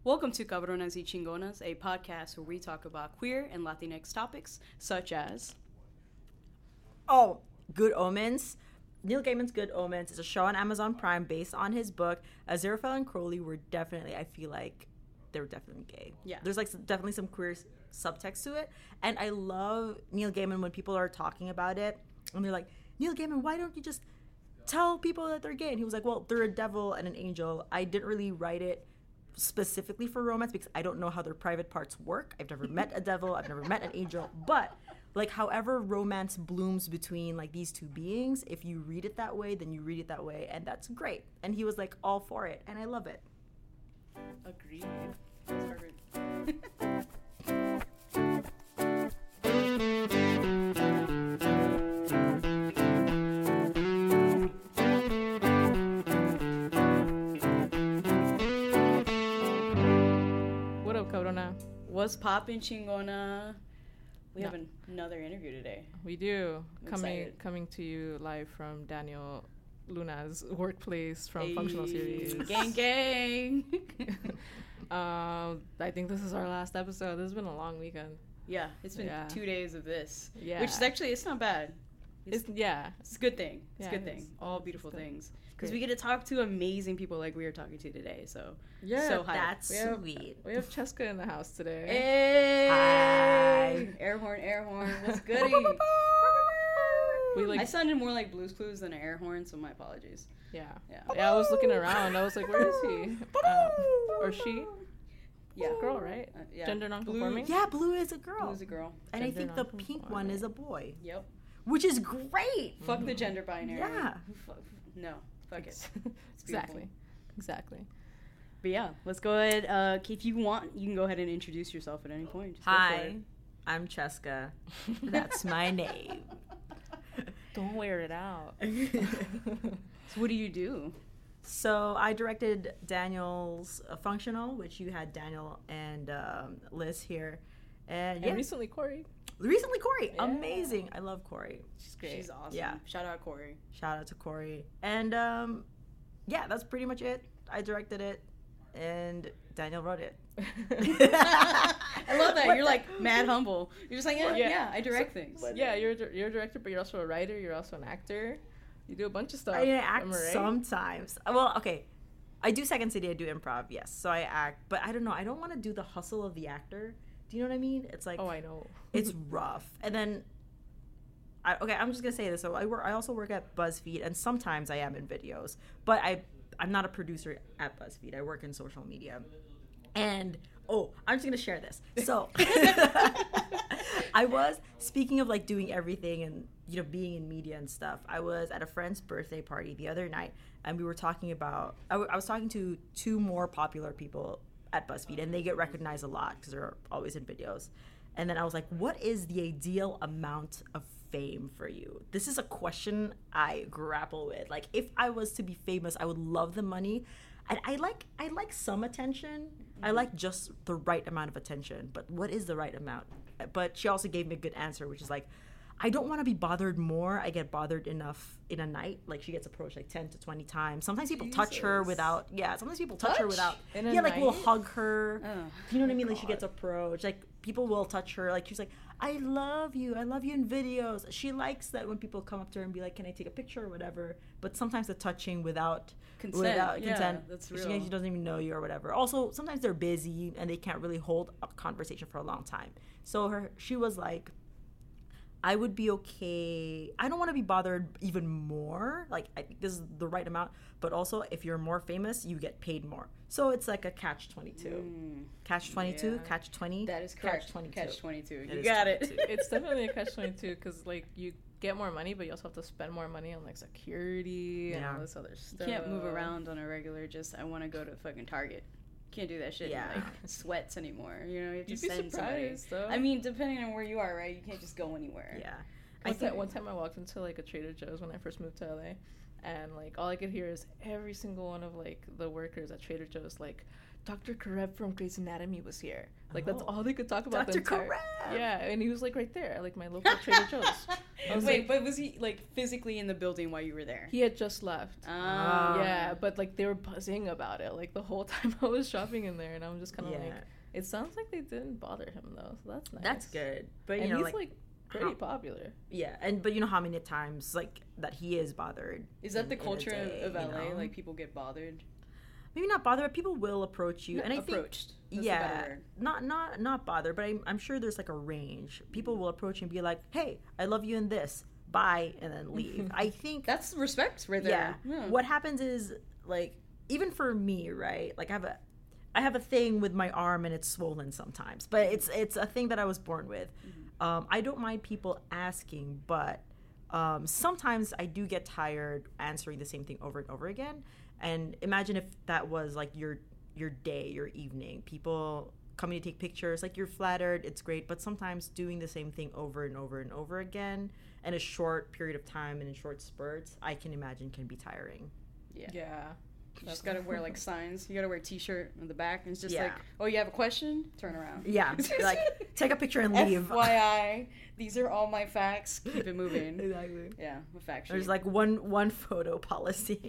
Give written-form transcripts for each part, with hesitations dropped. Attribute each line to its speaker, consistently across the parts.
Speaker 1: Welcome to Cabronas y Chingonas, a podcast where we talk about queer and Latinx topics such as...
Speaker 2: Oh, Good Omens. Neil Gaiman's Good Omens is a show on Amazon Prime based on his book. Aziraphale and Crowley were definitely, I feel like, they were definitely gay.
Speaker 1: Yeah.
Speaker 2: There's like definitely some queer subtext to it. And I love Neil Gaiman when people are talking about it and they're like, Neil Gaiman, why don't you just tell people that they're gay? And he was like, well, they're a devil and an angel. I didn't really write it specifically for romance because I don't know how their private parts work. I've never met a devil. I've never met an angel. But like however romance blooms between like these two beings, if you read it that way, then you read it that way. And that's great. And he was like all for it. And I love it.
Speaker 1: Agreed. That's perfect.
Speaker 3: What up, Corona?
Speaker 1: What's poppin', Chingona? We have another interview today.
Speaker 3: We do.
Speaker 1: I'm excited.
Speaker 3: Coming to you live from Daniel Luna's workplace from Functional Series.
Speaker 1: Gang, gang.
Speaker 3: I think this is our last episode. This has been a long weekend.
Speaker 1: Yeah, it's been 2 days of this.
Speaker 3: Yeah.
Speaker 1: Which is actually, it's not bad. It's a good thing. It's a good thing.
Speaker 3: Is.
Speaker 1: All beautiful things. Because we get to talk to amazing people like we are talking to today. So, so hyped.
Speaker 2: That's sweet.
Speaker 3: We have Cheska in the house today.
Speaker 1: Hey!
Speaker 2: Hi.
Speaker 1: Air horn. What's goody? I sounded more like Blue's Clues than an air horn, so my apologies.
Speaker 3: Yeah, I was looking around. I was like, where is he? Or she?
Speaker 1: Yeah.
Speaker 3: Girl, right?
Speaker 1: Yeah.
Speaker 3: Gender non-conforming?
Speaker 2: Yeah, Blue is a girl.
Speaker 1: Blue's a girl.
Speaker 2: And
Speaker 3: Gender
Speaker 2: I think the pink one is a boy.
Speaker 1: Yep.
Speaker 2: Which is great.
Speaker 1: Fuck the gender binary.
Speaker 2: Yeah.
Speaker 1: No. Fuck it. It's
Speaker 3: Exactly.
Speaker 1: But yeah, let's go ahead. If you want, you can go ahead and introduce yourself at any point. Just go for
Speaker 2: Hi,
Speaker 1: it.
Speaker 2: I'm Cheska. That's my name.
Speaker 3: Don't wear it out.
Speaker 1: So what do you do?
Speaker 2: So I directed Daniel's Functional, which you had Daniel and Liz here. And
Speaker 3: recently Corey.
Speaker 2: Recently Corey.
Speaker 3: Yeah.
Speaker 2: Amazing. I love Corey.
Speaker 3: She's great.
Speaker 1: She's awesome.
Speaker 2: Yeah.
Speaker 1: Shout out Corey.
Speaker 2: Shout out to Corey. And that's pretty much it. I directed it and Daniel wrote it.
Speaker 1: I love that. You're like mad humble. You're just like, I direct things.
Speaker 3: Yeah, you're a director, but you're also a writer. You're also an actor. You do a bunch of stuff.
Speaker 2: I act
Speaker 3: right?
Speaker 2: sometimes. Well, okay. I do Second City. I do improv, yes. So I act. But I don't know. I don't want to do the hustle of the actor. Do you know what I mean? It's like...
Speaker 3: Oh, I know.
Speaker 2: It's rough. And then... I'm just going to say this. So I also work at BuzzFeed, and sometimes I am in videos. But I'm not a producer at BuzzFeed. I work in social media. And... Oh, I'm just going to share this. So... I was... Speaking of, like, doing everything and, you know, being in media and stuff, I was at a friend's birthday party the other night, and we were talking about... I was talking to two more popular people at BuzzFeed, and they get recognized a lot because they're always in videos. And then I was like, what is the ideal amount of fame for you? This is a question I grapple with. Like, if I was to be famous, I would love the money. And I like some attention. I like just the right amount of attention. But what is the right amount? But she also gave me a good answer, which is like, I don't want to be bothered more. I get bothered enough in a night. Like, she gets approached like 10 to 20 times. Sometimes people touch her without... Yeah, sometimes people touch her without... Yeah, like, we'll hug her.
Speaker 1: Oh,
Speaker 2: you know what I mean? Like, she gets approached. Like, people will touch her. Like, she's like, I love you in videos. She likes that when people come up to her and be like, can I take a picture or whatever. But sometimes the touching without consent,
Speaker 1: that's real.
Speaker 2: she doesn't even know you or whatever. Also, sometimes they're busy and they can't really hold a conversation for a long time. So she was like... I would be okay. I don't want to be bothered even more. Like, I think this is the right amount. But also, if you're more famous, you get paid more. So it's like a catch-22. Catch-22,
Speaker 1: Yeah.
Speaker 2: catch-20.
Speaker 1: That is correct.
Speaker 2: Catch-22.
Speaker 1: Catch-22. You
Speaker 2: is
Speaker 1: got it.
Speaker 2: 22.
Speaker 3: It's definitely a catch-22 because, like, you get more money, but you also have to spend more money on, like, security and all this other stuff.
Speaker 1: You can't move around on a regular just, I want to go to fucking Target. Can't do that shit in, like, sweats anymore. You know, you have to
Speaker 3: You'd be
Speaker 1: send somebody.
Speaker 3: surprised, though.
Speaker 1: I mean, depending on where you are, right? You can't just go anywhere.
Speaker 2: Yeah.
Speaker 3: One time I walked into, like, a Trader Joe's when I first moved to LA, and, like, all I could hear is every single one of, like, the workers at Trader Joe's, like, Dr. Karev from Grey's Anatomy was here. Like, that's all they could talk about.
Speaker 2: Dr. Karev!
Speaker 3: Yeah, and he was, like, right there, like, my local Trader Joe's.
Speaker 1: Wait, but was he, like, physically in the building while you were there?
Speaker 3: He had just left. Yeah, but, like, they were buzzing about it, like, the whole time I was shopping in there, and I'm just kind of like, it sounds like they didn't bother him, though, so that's nice.
Speaker 2: That's good. But,
Speaker 3: and he's, like pretty popular.
Speaker 2: Yeah, but you know how many times, like, that he is bothered.
Speaker 1: Is that the culture of LA? You know? Like, people get bothered?
Speaker 2: Maybe not bothered, but people will approach you.
Speaker 1: No,
Speaker 2: and I
Speaker 1: approached.
Speaker 2: think, not bothered, but I'm sure there's, like, a range. People will approach you and be like, hey, I love you in this. Bye, and then leave. I think...
Speaker 1: That's respect right there.
Speaker 2: Yeah. What happens is, like, even for me, right? Like, I have a thing with my arm and it's swollen sometimes. But it's a thing that I was born with. I don't mind people asking, but sometimes I do get tired answering the same thing over and over again. And imagine if that was like your day, your evening. People coming to take pictures, like you're flattered, it's great, but sometimes doing the same thing over and over and over again in a short period of time and in short spurts, I can imagine can be tiring.
Speaker 3: Yeah.
Speaker 1: You just gotta wear like signs. You gotta wear a t-shirt on the back, and it's just like, oh, you have a question? Turn around.
Speaker 2: Yeah, like take a picture and leave.
Speaker 1: FYI, these are all my facts. Keep it moving.
Speaker 2: Exactly.
Speaker 1: Yeah, a fact sheet.
Speaker 2: There's like one photo policy.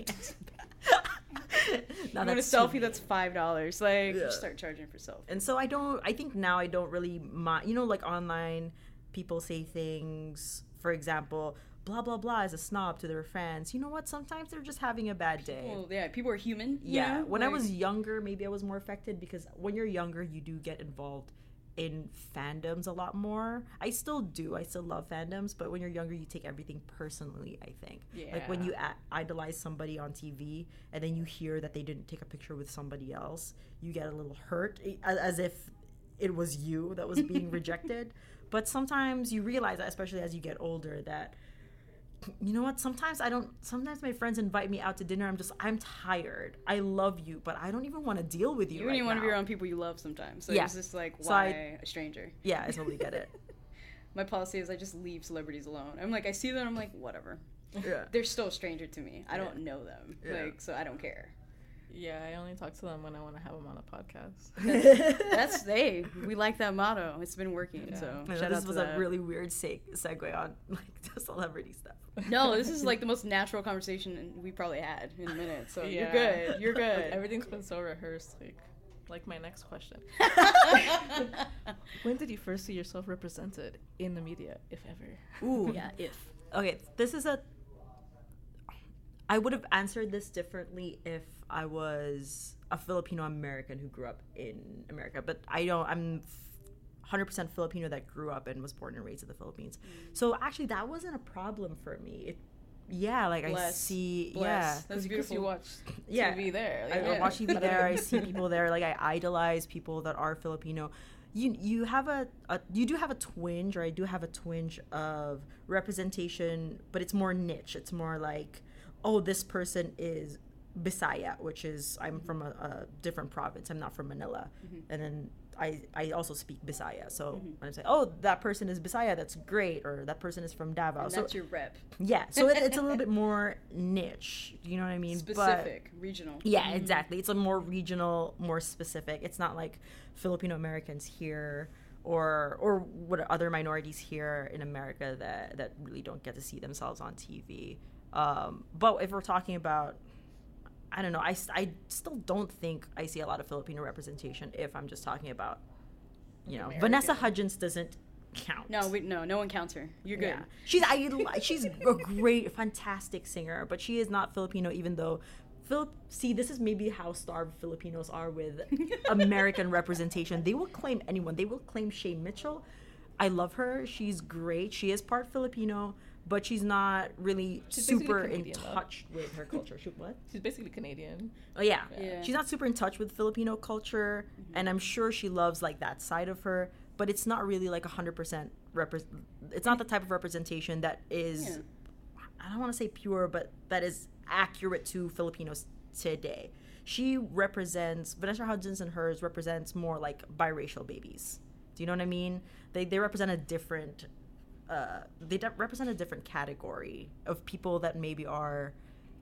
Speaker 1: You want a selfie that's $5? Like, just start charging for selfies.
Speaker 2: And so I think now I don't really mind. You know, like online, people say things. For example, blah blah blah is a snob to their fans. You know what? Sometimes they're just having a bad day.
Speaker 1: People are human.
Speaker 2: Yeah. When I was younger, maybe I was more affected because when you're younger, you do get involved in fandoms a lot more. I still do. I still love fandoms, but when you're younger, you take everything personally, I think.
Speaker 1: Yeah.
Speaker 2: Like when you idolize somebody on TV and then you hear that they didn't take a picture with somebody else, you get a little hurt as if it was you that was being rejected. But sometimes you realize that, especially as you get older, that you know what, sometimes my friends invite me out to dinner, I'm tired, I love you, but I don't even want to deal with you.
Speaker 1: You don't even want to be around people you love sometimes, so it's just like, why a stranger?
Speaker 2: Yeah, I totally get it.
Speaker 1: My policy is I just leave celebrities alone. I'm like, I see them, I'm like, whatever. They're still a stranger to me. I don't know them, like, so I don't care.
Speaker 3: Yeah, I only talk to them when I want to have them on a podcast.
Speaker 1: We like that motto. It's been working. Yeah. So shout out to
Speaker 2: this was a really weird segue on like the celebrity stuff.
Speaker 1: No, this is like the most natural conversation we probably had in a minute. So you're good. You're good.
Speaker 3: Everything's been so rehearsed. Like my next question. When did you first see yourself represented in the media, if ever?
Speaker 2: Ooh,
Speaker 1: yeah, if.
Speaker 2: Okay, I would have answered this differently if I was a Filipino American who grew up in America, but I'm 100% Filipino that grew up and was born and raised in the Philippines. So actually, that wasn't a problem for me. I see.
Speaker 1: Bless.
Speaker 3: That's because you watch TV there.
Speaker 2: I watch TV there. I see people there. Like I idolize people that are Filipino. You do have a twinge, or I do have a twinge of representation, but it's more niche. It's more like, oh, this person is Bisaya, which is, I'm from a different province. I'm not from Manila. And then I also speak Bisaya. So when I say, oh, that person is Bisaya, that's great. Or that person is from Davao.
Speaker 1: And that's your rep.
Speaker 2: Yeah. So it's a little bit more niche. You know what I mean?
Speaker 1: Specific, regional.
Speaker 2: Yeah, exactly. It's a more regional, more specific. It's not like Filipino Americans here or what other minorities here in America that really don't get to see themselves on TV. But if we're talking about, I don't know, I still don't think I see a lot of Filipino representation if I'm just talking about, you know, American. Vanessa Hudgens doesn't count.
Speaker 1: No one counts her. You're good.
Speaker 2: Yeah. She's a great, fantastic singer, but she is not Filipino, even though this is maybe how starved Filipinos are with American representation. They will claim anyone. They will claim Shay Mitchell. I love her. She's great. She is part Filipino, but she's not really super in touch with her culture.
Speaker 3: She's basically Canadian.
Speaker 2: Oh, yeah. She's not super in touch with Filipino culture, and I'm sure she loves, like, that side of her, but it's not really, like, 100% it's not the type of representation that is, I don't want to say pure, but that is accurate to Filipinos today. Vanessa Hudgens and hers represents more, like, biracial babies. Do you know what I mean? They represent a different... represent a different category of people that maybe are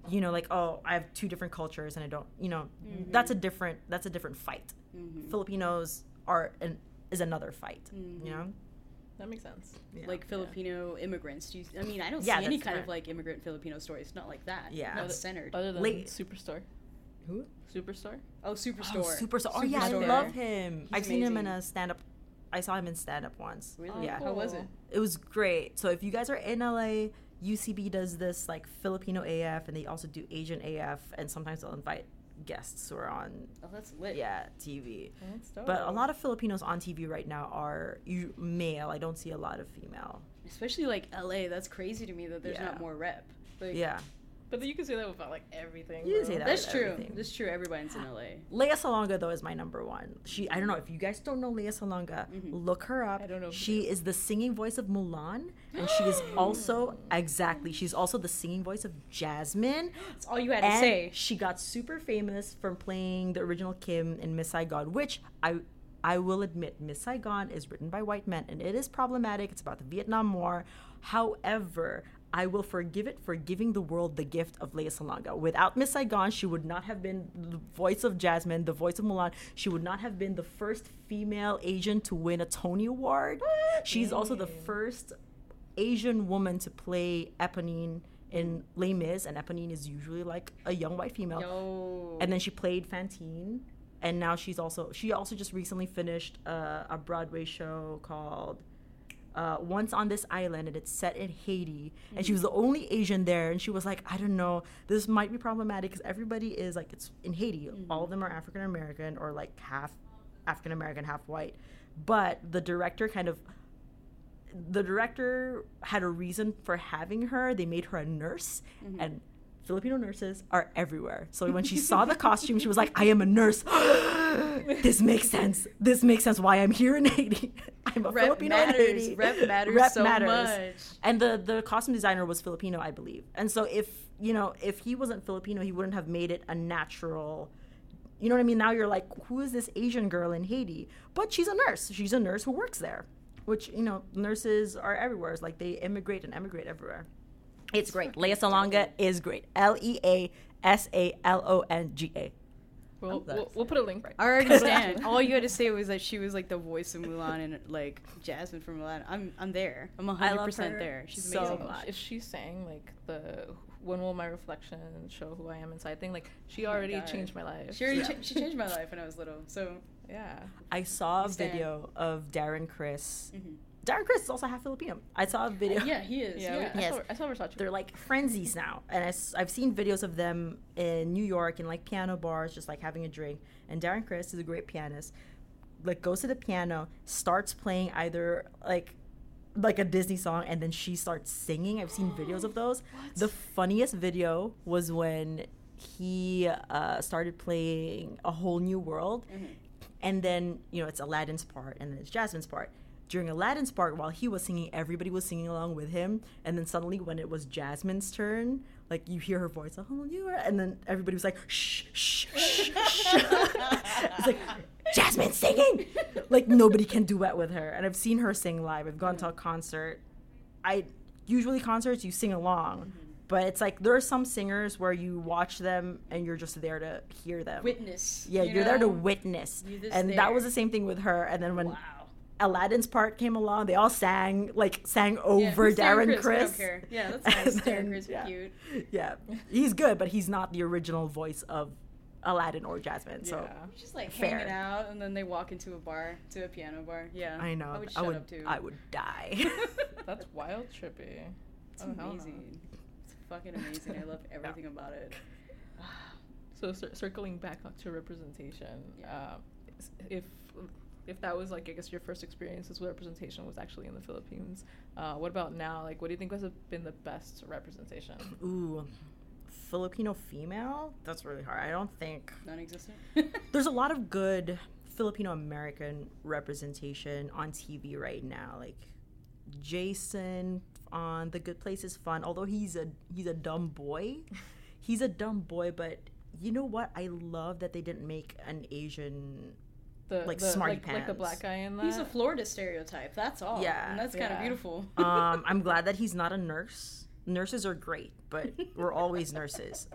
Speaker 2: you know, like, oh, I have two different cultures and I don't, you know, that's a different fight. Filipinos is another fight, you know.
Speaker 3: That makes sense.
Speaker 1: Yeah. Like Filipino immigrants. I mean, I don't see any kind of like immigrant Filipino stories. Not like that.
Speaker 2: Yeah.
Speaker 1: Not centered.
Speaker 3: Other than Superstar.
Speaker 2: Who?
Speaker 3: Superstar.
Speaker 1: Oh, Superstore.
Speaker 2: Superstar. Oh, yeah, I love him. I've seen him in a stand-up. I saw him in stand-up once.
Speaker 1: Really?
Speaker 2: Yeah.
Speaker 1: Cool. How was it?
Speaker 2: It was great. So if you guys are in LA, UCB does this like Filipino AF, and they also do Asian AF, and sometimes they'll invite guests who are on
Speaker 1: that's lit.
Speaker 2: TV.
Speaker 3: Oh, that's dope.
Speaker 2: But a lot of Filipinos on TV right now are male. I don't see a lot of female.
Speaker 1: Especially like LA. That's crazy to me that there's not more rep. Like,
Speaker 3: but you can say that about like everything.
Speaker 2: You can say that.
Speaker 1: That's true.
Speaker 2: Everything.
Speaker 1: That's true. Everybody's in LA.
Speaker 2: Lea Salonga though is my number one. I don't know if you guys don't know Lea Salonga, look her up.
Speaker 3: I don't know.
Speaker 2: She is the singing voice of Mulan, and she is also she's also the singing voice of Jasmine.
Speaker 1: That's all you had to say.
Speaker 2: She got super famous from playing the original Kim in Miss Saigon, which I will admit, Miss Saigon is written by white men, and it is problematic. It's about the Vietnam War. However, I will forgive it for giving the world the gift of Lea Salonga. Without Miss Saigon, she would not have been the voice of Jasmine, the voice of Mulan. She would not have been the first female Asian to win a Tony Award. She's also the first Asian woman to play Eponine in Les Mis, and Eponine is usually like a young white female.
Speaker 1: Yo.
Speaker 2: And then she played Fantine, and now she also just recently finished a Broadway show called Once on This Island, and it's set in Haiti, and she was the only Asian there, and she was like, I don't know, this might be problematic because everybody is like, it's in Haiti, all of them are African American or like half African American, half white, but the director had a reason for having her. They made her a nurse, and Filipino nurses are everywhere. So when she saw the costume, she was like, I am a nurse. This makes sense. This makes sense why I'm here in Haiti. I'm a Filipino in Haiti.
Speaker 1: Rep matters so much.
Speaker 2: And the costume designer was Filipino, I believe. And so if he wasn't Filipino, he wouldn't have made it a natural, you know what I mean? Now you're like, who is this Asian girl in Haiti? But she's a nurse. She's a nurse who works there, which, you know, nurses are everywhere. It's like they immigrate and emigrate everywhere. It's great. Lea Salonga is great. LeaSalonga.
Speaker 3: We'll put a link.
Speaker 1: I already stand. All you had to say was that she was like the voice of Mulan and like Jasmine from Mulan. I'm there. I'm 100% there. She's amazing.
Speaker 2: So much.
Speaker 3: If she sang like the When Will My Reflection Show Who I Am Inside thing, like she already changed my life.
Speaker 1: She changed my life when I was little. So
Speaker 3: yeah.
Speaker 2: I saw a video of Darren Criss. Darren Criss is also half Filipino. I saw a video.
Speaker 1: Yeah, he is. Yeah.
Speaker 3: I saw Versace.
Speaker 2: They're like frenzies now. And I've seen videos of them in New York in like piano bars, just like having a drink. And Darren Criss is a great pianist. Like goes to the piano, starts playing either like a Disney song, and then she starts singing. I've seen videos of those. What? The funniest video was when he started playing A Whole New World. And then, you know, it's Aladdin's part and then it's Jasmine's part. During Aladdin's part, while he was singing, everybody was singing along with him. And then suddenly, when it was Jasmine's turn, like you hear her voice, "Oh, you are," and then everybody was like, "Shh, shh, shh, shh." It's like Jasmine's singing. Like nobody can duet with her. And I've seen her sing live. I've gone to a concert. Usually concerts you sing along, but it's like there are some singers where you watch them and you're just there to hear them.
Speaker 1: Witness.
Speaker 2: Yeah, you're there to witness. And that was the same thing with her. And then when Aladdin's part came along, they all sang over Darren Criss.
Speaker 1: I don't care. Yeah, that's nice. Darren Criss is cute.
Speaker 2: Yeah, he's good, but he's not the original voice of Aladdin or Jasmine. So
Speaker 1: just like hanging out, and then they walk into a piano bar. Yeah,
Speaker 2: I know. I would die.
Speaker 3: That's wild, trippy.
Speaker 1: It's amazing. It's fucking amazing. I love everything about it.
Speaker 3: So circling back to representation, if that was like, I guess your first experiences with representation was actually in the Philippines, what about now? Like, what do you think has been the best representation?
Speaker 2: Ooh, Filipino female? That's really hard. I don't think
Speaker 1: non-existent.
Speaker 2: There's a lot of good Filipino American representation on TV right now. Like Jason on The Good Place is fun, although he's a dumb boy. He's a dumb boy, but you know what? I love that they didn't make an Asian smarty pants.
Speaker 3: Like the black guy in that.
Speaker 1: He's a Florida stereotype. That's all.
Speaker 2: Yeah,
Speaker 1: and that's kind of beautiful.
Speaker 2: I'm glad that he's not a nurse. nurses are great, but we're always nurses.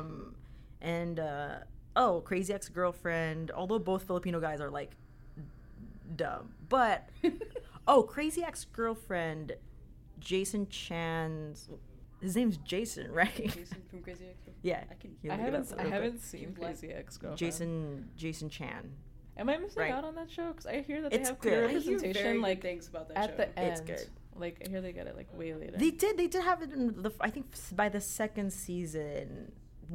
Speaker 2: Crazy Ex-Girlfriend, although both Filipino guys are like dumb, but Crazy Ex-Girlfriend, Jason Chan's, his name's Jason, right?
Speaker 1: Jason from Crazy Ex-Girlfriend?
Speaker 2: Yeah.
Speaker 3: I haven't seen Crazy Ex-Girlfriend.
Speaker 2: Jason Chan.
Speaker 3: Am I missing out on that show? Because I hear that they have
Speaker 2: good.
Speaker 3: clear representation like
Speaker 1: things about that
Speaker 3: at
Speaker 1: show.
Speaker 3: the end.
Speaker 2: It's good.
Speaker 3: Like I hear they get it like way later.
Speaker 2: They did have it in I think by the second season.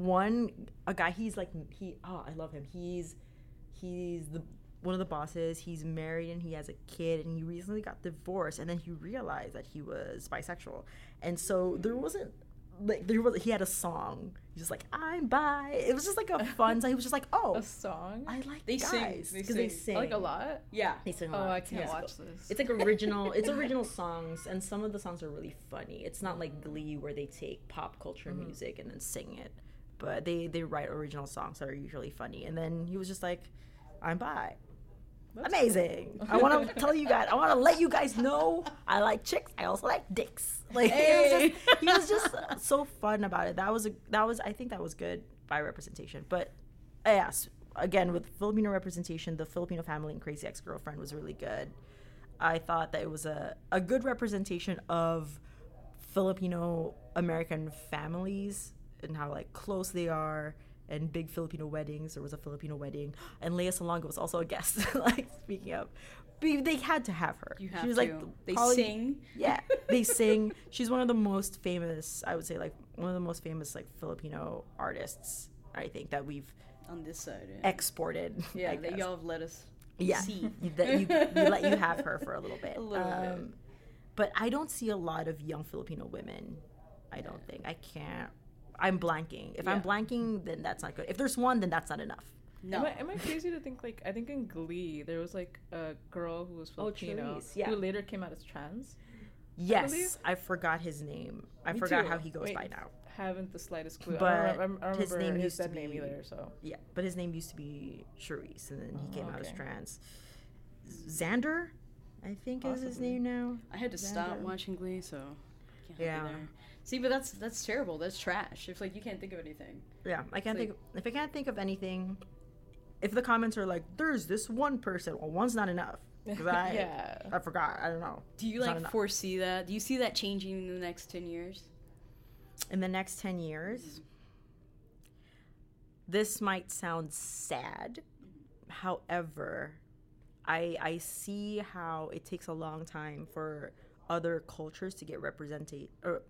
Speaker 2: A guy, I love him. He's one of the bosses. He's married and he has a kid, and he recently got divorced, and then he realized that he was bisexual, and so he had a song. He's just like, I'm bi. It was just like a fun song. He was just like,
Speaker 3: a song.
Speaker 2: I like
Speaker 1: they
Speaker 2: guys because they sing
Speaker 3: like a lot.
Speaker 1: Yeah,
Speaker 2: they sing a lot.
Speaker 3: I can't watch this.
Speaker 2: It's like original songs, and some of the songs are really funny. It's not like Glee where they take pop culture music and then sing it, but they write original songs that are usually funny. And then he was just like, I'm bi. That's amazing. Cool. I want to tell you guys. I want to let you guys know I like chicks. I also like dicks. Like he was just so fun about it. I think that was good bi representation. But yes, again with Filipino representation, the Filipino family in Crazy Ex-Girlfriend was really good. I thought that it was a good representation of Filipino American families and how like close they are. And big Filipino weddings. There was a Filipino wedding, and Lea Salonga was also a guest. Like speaking of, they had to have her.
Speaker 1: She was like, they sing.
Speaker 2: Yeah, they sing. She's one of the most famous. I would say like one of the most famous like Filipino artists. I think that we've
Speaker 1: on this side
Speaker 2: exported.
Speaker 1: Yeah, that y'all have let us.
Speaker 2: See. That you let you have her for a little bit.
Speaker 1: A little bit.
Speaker 2: But I don't see a lot of young Filipino women. I don't think. I can't. I'm blanking. If I'm blanking, then that's not good. If there's one, then that's not enough.
Speaker 3: No. Am I crazy to think like I think in Glee there was like a girl who was Filipino who later came out as trans?
Speaker 2: Yes, I forgot his name. I forgot how he goes by now.
Speaker 3: Haven't the slightest clue.
Speaker 2: But
Speaker 3: I don't remember
Speaker 2: his name used to be
Speaker 3: name either. So
Speaker 2: yeah, but his name used to be Charisse, and then he came out as trans. Xander, I think is his name now.
Speaker 1: I had to stop watching Glee, so I can't help you there. See, but that's terrible. That's trash. If like you can't think of anything.
Speaker 2: Yeah, I can't think. If I can't think of anything, if the comments are like, "There's this one person," well, one's not enough. Because I forgot. I don't know.
Speaker 1: Do you like foresee that? Do you see that changing in the next 10 years?
Speaker 2: In the next 10 years, this might sound sad. However, I see how it takes a long time for other cultures to get represented. Or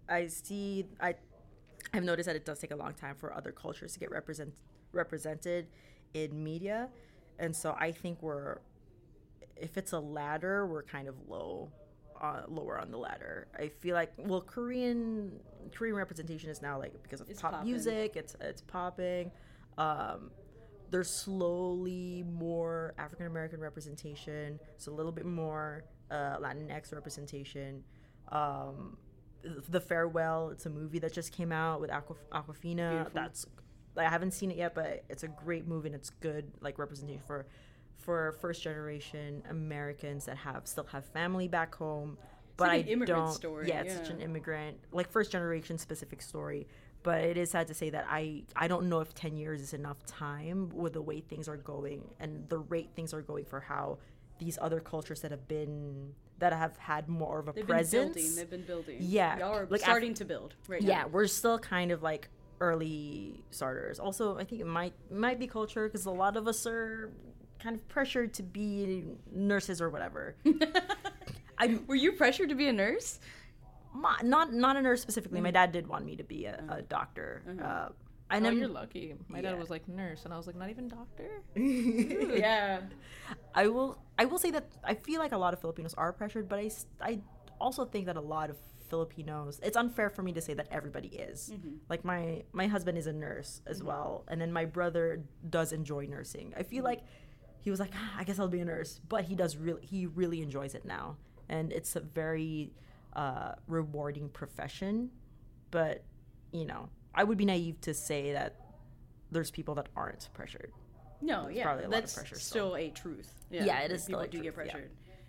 Speaker 2: I've noticed that it does take a long time for other cultures to get represented in media, and so I think if it's a ladder, we're kind of lower on the ladder. I feel like Korean representation is now like because of pop music, it's popping. There's slowly more African American representation, so a little bit more Latinx representation. The Farewell, it's a movie that just came out with Awkwafina. I haven't seen it yet, but it's a great movie and it's good like representation for first generation Americans that still have family back home. But
Speaker 1: like an immigrant story.
Speaker 2: Yeah, it's such an immigrant, like first generation specific story. But it is sad to say that I don't know if 10 years is enough time with the way things are going and the rate things are going for how these other cultures that have had more of a presence.
Speaker 1: They've been building.
Speaker 2: Yeah.
Speaker 1: Y'all are like starting to build right now.
Speaker 2: Yeah, we're still kind of like early starters. Also, I think it might be culture because a lot of us are kind of pressured to be nurses or whatever.
Speaker 1: Were you pressured to be a nurse?
Speaker 2: Not a nurse specifically. My dad did want me to be a doctor.
Speaker 3: You're lucky. My dad was like nurse, and I was like, not even doctor.
Speaker 1: Yeah.
Speaker 2: I will say that I feel like a lot of Filipinos are pressured, but I also think that a lot of Filipinos, it's unfair for me to say that everybody is. Mm-hmm. Like my husband is a nurse as well, and then my brother does enjoy nursing. I feel like he was like, I guess I'll be a nurse, but he really enjoys it now, and it's a very rewarding profession. But I would be naive to say that there's people that aren't pressured.
Speaker 1: No,
Speaker 2: there's probably a lot of pressure
Speaker 1: still a truth.
Speaker 2: Yeah, it is
Speaker 1: people
Speaker 2: still a
Speaker 1: do
Speaker 2: truth,
Speaker 1: get pressured.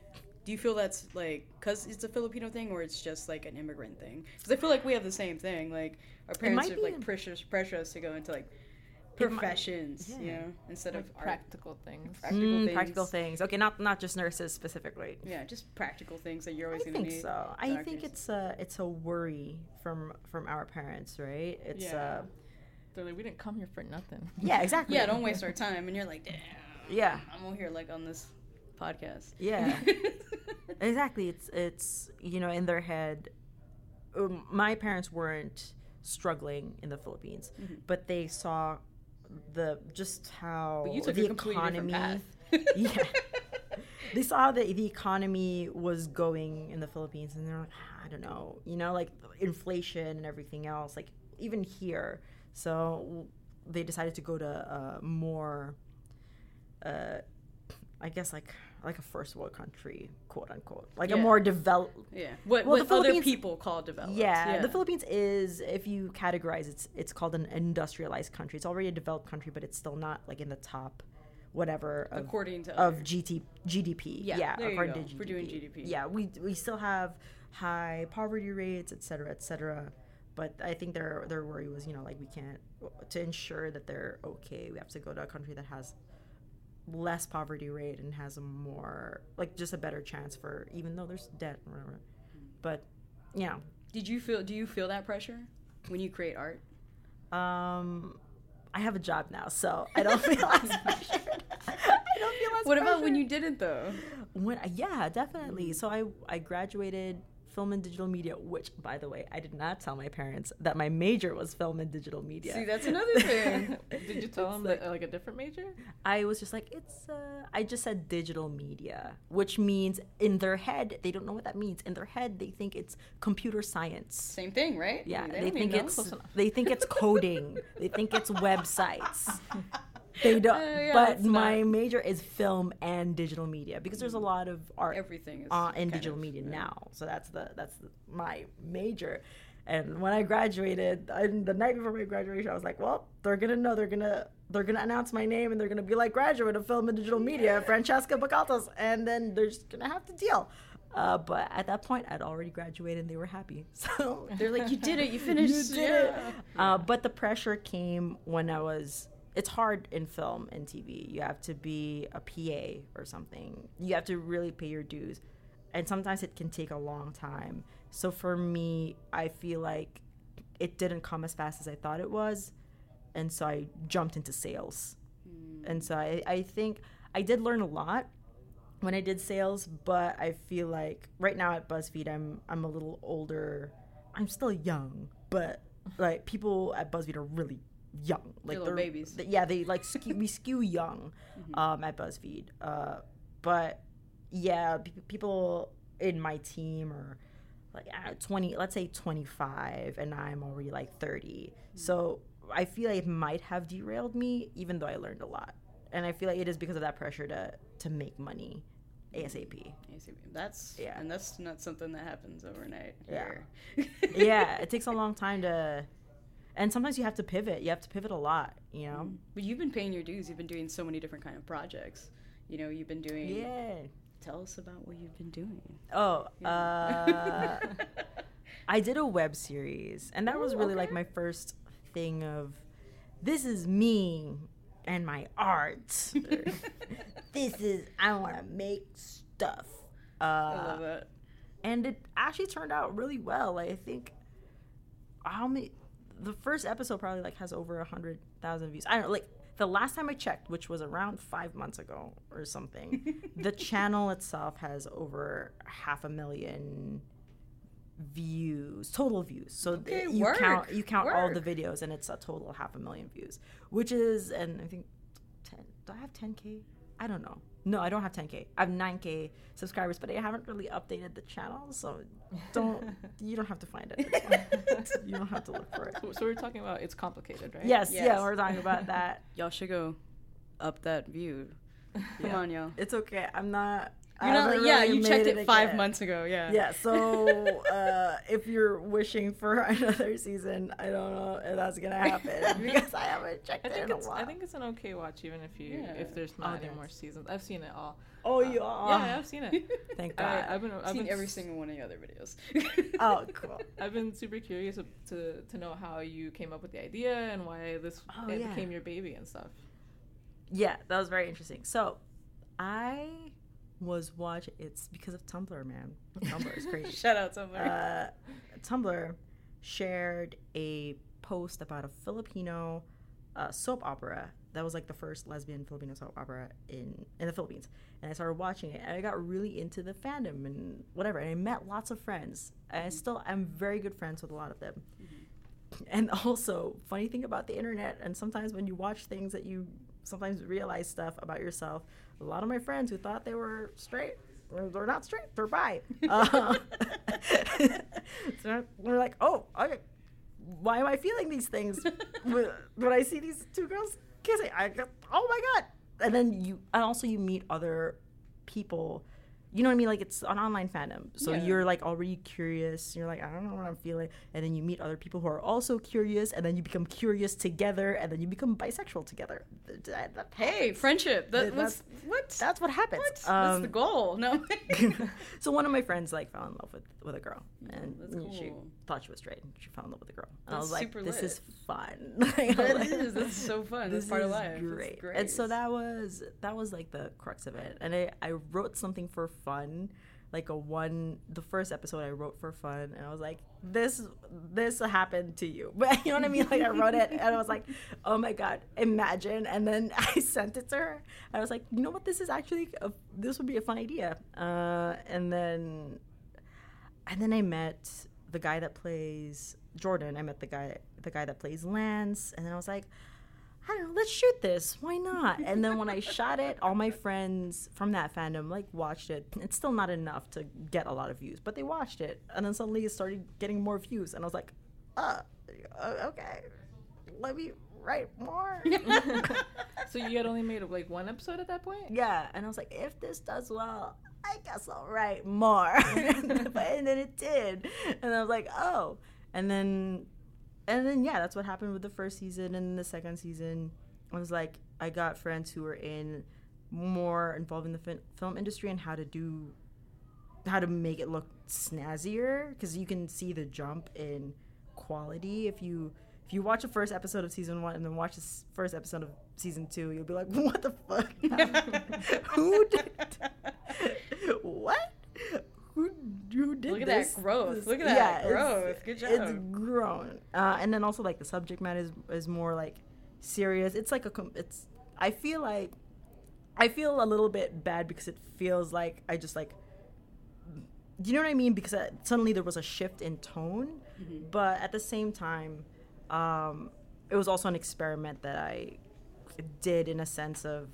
Speaker 1: Do you feel that's like because it's a Filipino thing, or it's just like an immigrant thing? Because I feel like we have the same thing. Like our parents are like pressure us to go into like professions, you know, instead
Speaker 3: like
Speaker 1: of
Speaker 3: practical things.
Speaker 2: Practical things. Okay, not just nurses specifically.
Speaker 1: Yeah, just practical things that you're always going to need.
Speaker 2: I think it's a worry from our parents, right? It's
Speaker 3: they're like, we didn't come here for nothing.
Speaker 2: Yeah, exactly.
Speaker 1: Yeah, don't waste our time. And you're like, damn.
Speaker 2: Yeah,
Speaker 1: I'm over here like on this podcast.
Speaker 2: Yeah, exactly. It's you know, in their head, my parents weren't struggling in the Philippines, but they saw how
Speaker 1: but you took
Speaker 2: the
Speaker 1: a completely different path.
Speaker 2: Yeah, they saw that the economy was going in the Philippines, and they're like, I don't know, you know, like inflation and everything else, like even here. So they decided to go to more, I guess like a first world country, quote unquote, like a more developed.
Speaker 1: Yeah, what other people call developed.
Speaker 2: Yeah, the Philippines is, if you categorize, it's called an industrialized country. It's already a developed country, but it's still not like in the top, whatever
Speaker 1: according to
Speaker 2: of GDP.
Speaker 1: Yeah, there
Speaker 2: according
Speaker 1: you go.
Speaker 2: to GDP.
Speaker 1: We're doing GDP.
Speaker 2: Yeah, we still have high poverty rates, et cetera. But I think their worry was, you know, like we can't, to ensure that they're okay, we have to go to a country that has less poverty rate and has a more, like, just a better chance for, even though there's debt or whatever. But, you know.
Speaker 1: Do you feel that pressure when you create art?
Speaker 2: I have a job now, so I don't feel as pressured.
Speaker 1: What about when you didn't, though?
Speaker 2: Yeah, definitely. So I graduated film and digital media, which, by the way, I did not tell my parents that my major was film and digital media.
Speaker 1: See, that's another thing.
Speaker 3: Did you tell them that, like a different major?
Speaker 2: I was just like, I just said digital media, which means in their head, they don't know what that means. In their head, they think it's computer science.
Speaker 1: Same thing, right?
Speaker 2: Yeah, they think it's coding. They think it's websites. They don't, but my major is film and digital media because there's a lot of art,
Speaker 1: everything is
Speaker 2: in digital media now. So that's my major. And when I graduated, the night before my graduation, I was like, well, they're gonna know, they're gonna announce my name, and they're gonna be like, graduate of film and digital media, Francesca Bacatos, and then they're just gonna have to deal. But at that point, I'd already graduated, and they were happy. So
Speaker 1: they're like, you did it, you finished,
Speaker 2: you did it. But the pressure came when it's hard in film and TV. You have to be a PA or something. You have to really pay your dues. And sometimes it can take a long time. So for me, I feel like it didn't come as fast as I thought it was. And so I jumped into sales. And so I think I did learn a lot when I did sales, but I feel like right now at BuzzFeed, I'm a little older. I'm still young, but like people at BuzzFeed are really young, like
Speaker 1: they're babies.
Speaker 2: They like we skew young at BuzzFeed, but yeah, people in my team are like 20, let's say 25, and I'm already like 30. So I feel like it might have derailed me, even though I learned a lot, and I feel like it is because of that pressure to make money ASAP.
Speaker 1: And that's not something that happens overnight.
Speaker 2: Yeah, it takes a long time to. And sometimes you have to pivot. You have to pivot a lot, you know?
Speaker 1: But you've been paying your dues. You've been doing so many different kind of projects. You know, you've been doing...
Speaker 2: Yeah.
Speaker 1: Tell us about what you've been doing.
Speaker 2: Oh, I did a web series. And that was really like my first thing of, this is me and my art. I want to make stuff.
Speaker 1: I love that.
Speaker 2: And it actually turned out really well. I think, the first episode probably like has over 100,000 views. I don't know, like the last time I checked, which was around 5 months ago or something, the channel itself has over 500,000 views, total views. So you count all the videos, and it's a total of 500,000 views, which is, and I think, do I have 10K? I don't know. No, I don't have 10K. I have 9K subscribers, but I haven't really updated the channel, so you don't have to find it. You don't have to look for it.
Speaker 3: So we're talking about it's complicated, right?
Speaker 2: Yes. Yeah, we're talking about that.
Speaker 1: Y'all should go up that view. Come on, y'all.
Speaker 2: It's okay. I'm not
Speaker 1: You checked it 5 months ago.
Speaker 2: Yeah. So if you're wishing for another season, I don't know if that's gonna happen because I haven't checked it in a while.
Speaker 3: I think it's an okay watch, even if there's not any more seasons. I've seen it all.
Speaker 2: Oh, you are?
Speaker 3: Yeah, I've seen it.
Speaker 2: Thank God.
Speaker 1: I've seen every single one of your other videos.
Speaker 2: Oh, cool.
Speaker 3: I've been super curious to know how you came up with the idea and why this became your baby and stuff.
Speaker 2: Yeah, that was very interesting. So, I was watching. It's because of Tumblr, man. Tumblr is crazy.
Speaker 1: Shout out Tumblr.
Speaker 2: Tumblr shared a post about a Filipino soap opera that was like the first lesbian Filipino soap opera in the Philippines. And I started watching it, and I got really into the fandom and whatever. And I met lots of friends. And I'm very good friends with a lot of them. Mm-hmm. And also, funny thing about the internet, and sometimes when you watch things that you sometimes realize stuff about yourself, a lot of my friends who thought they were straight, they're not straight, they're bi. So they're like, oh, okay, why am I feeling these things when I see these two girls kissing? Oh my God. And then you meet other people, you know what I mean? Like, it's an online fandom. So you're like already curious. You're like, I don't know what I'm feeling. And then you meet other people who are also curious, and then you become curious together, and then you become bisexual together.
Speaker 1: Hey, friendship. That's
Speaker 2: what happens.
Speaker 1: What? That's the goal. No.
Speaker 2: So one of my friends like fell in love with a girl, and
Speaker 1: cool.
Speaker 2: She thought she was straight, and she fell in love with a girl. And
Speaker 1: that's
Speaker 2: I was like,
Speaker 1: super
Speaker 2: this
Speaker 1: lit.
Speaker 2: is fun.
Speaker 1: That's so fun. That's part of life.
Speaker 2: Great. And so that was like the crux of it. And I wrote something for fun, like the first episode I wrote for fun, and I was like, this happened to you. But you know what I mean? Like, I wrote it and I was like, oh my God, imagine. And then I sent it to her. I was like, you know what, this is actually this would be a fun idea. And then I met the guy that plays Jordan. I met the guy that plays Lance, and then I was like, I don't know, let's shoot this. Why not? And then when I shot it, all my friends from that fandom like watched it. It's still not enough to get a lot of views, but they watched it. And then suddenly it started getting more views. And I was like, okay, let me write more.
Speaker 3: So you had only made like one episode at that point?
Speaker 2: Yeah. And I was like, if this does well, I guess I'll write more. And then it did. And I was like, oh. And then yeah, that's what happened with the first season. And the second season, I was like, I got friends who were more involved in the film industry and how to make it look snazzier, because you can see the jump in quality if you watch the first episode of season 1 and then watch the first episode of season 2, you'll be like, what the fuck? Who did what? Who did
Speaker 1: Look at
Speaker 2: this?
Speaker 1: that growth.
Speaker 2: This,
Speaker 1: Look at that growth. Good job.
Speaker 2: It's grown. And then also, like, the subject matter is more, like, serious. It's like I feel a little bit bad because it feels like I just, like, do you know what I mean? Because suddenly there was a shift in tone. Mm-hmm. But at the same time, it was also an experiment that I did in a sense of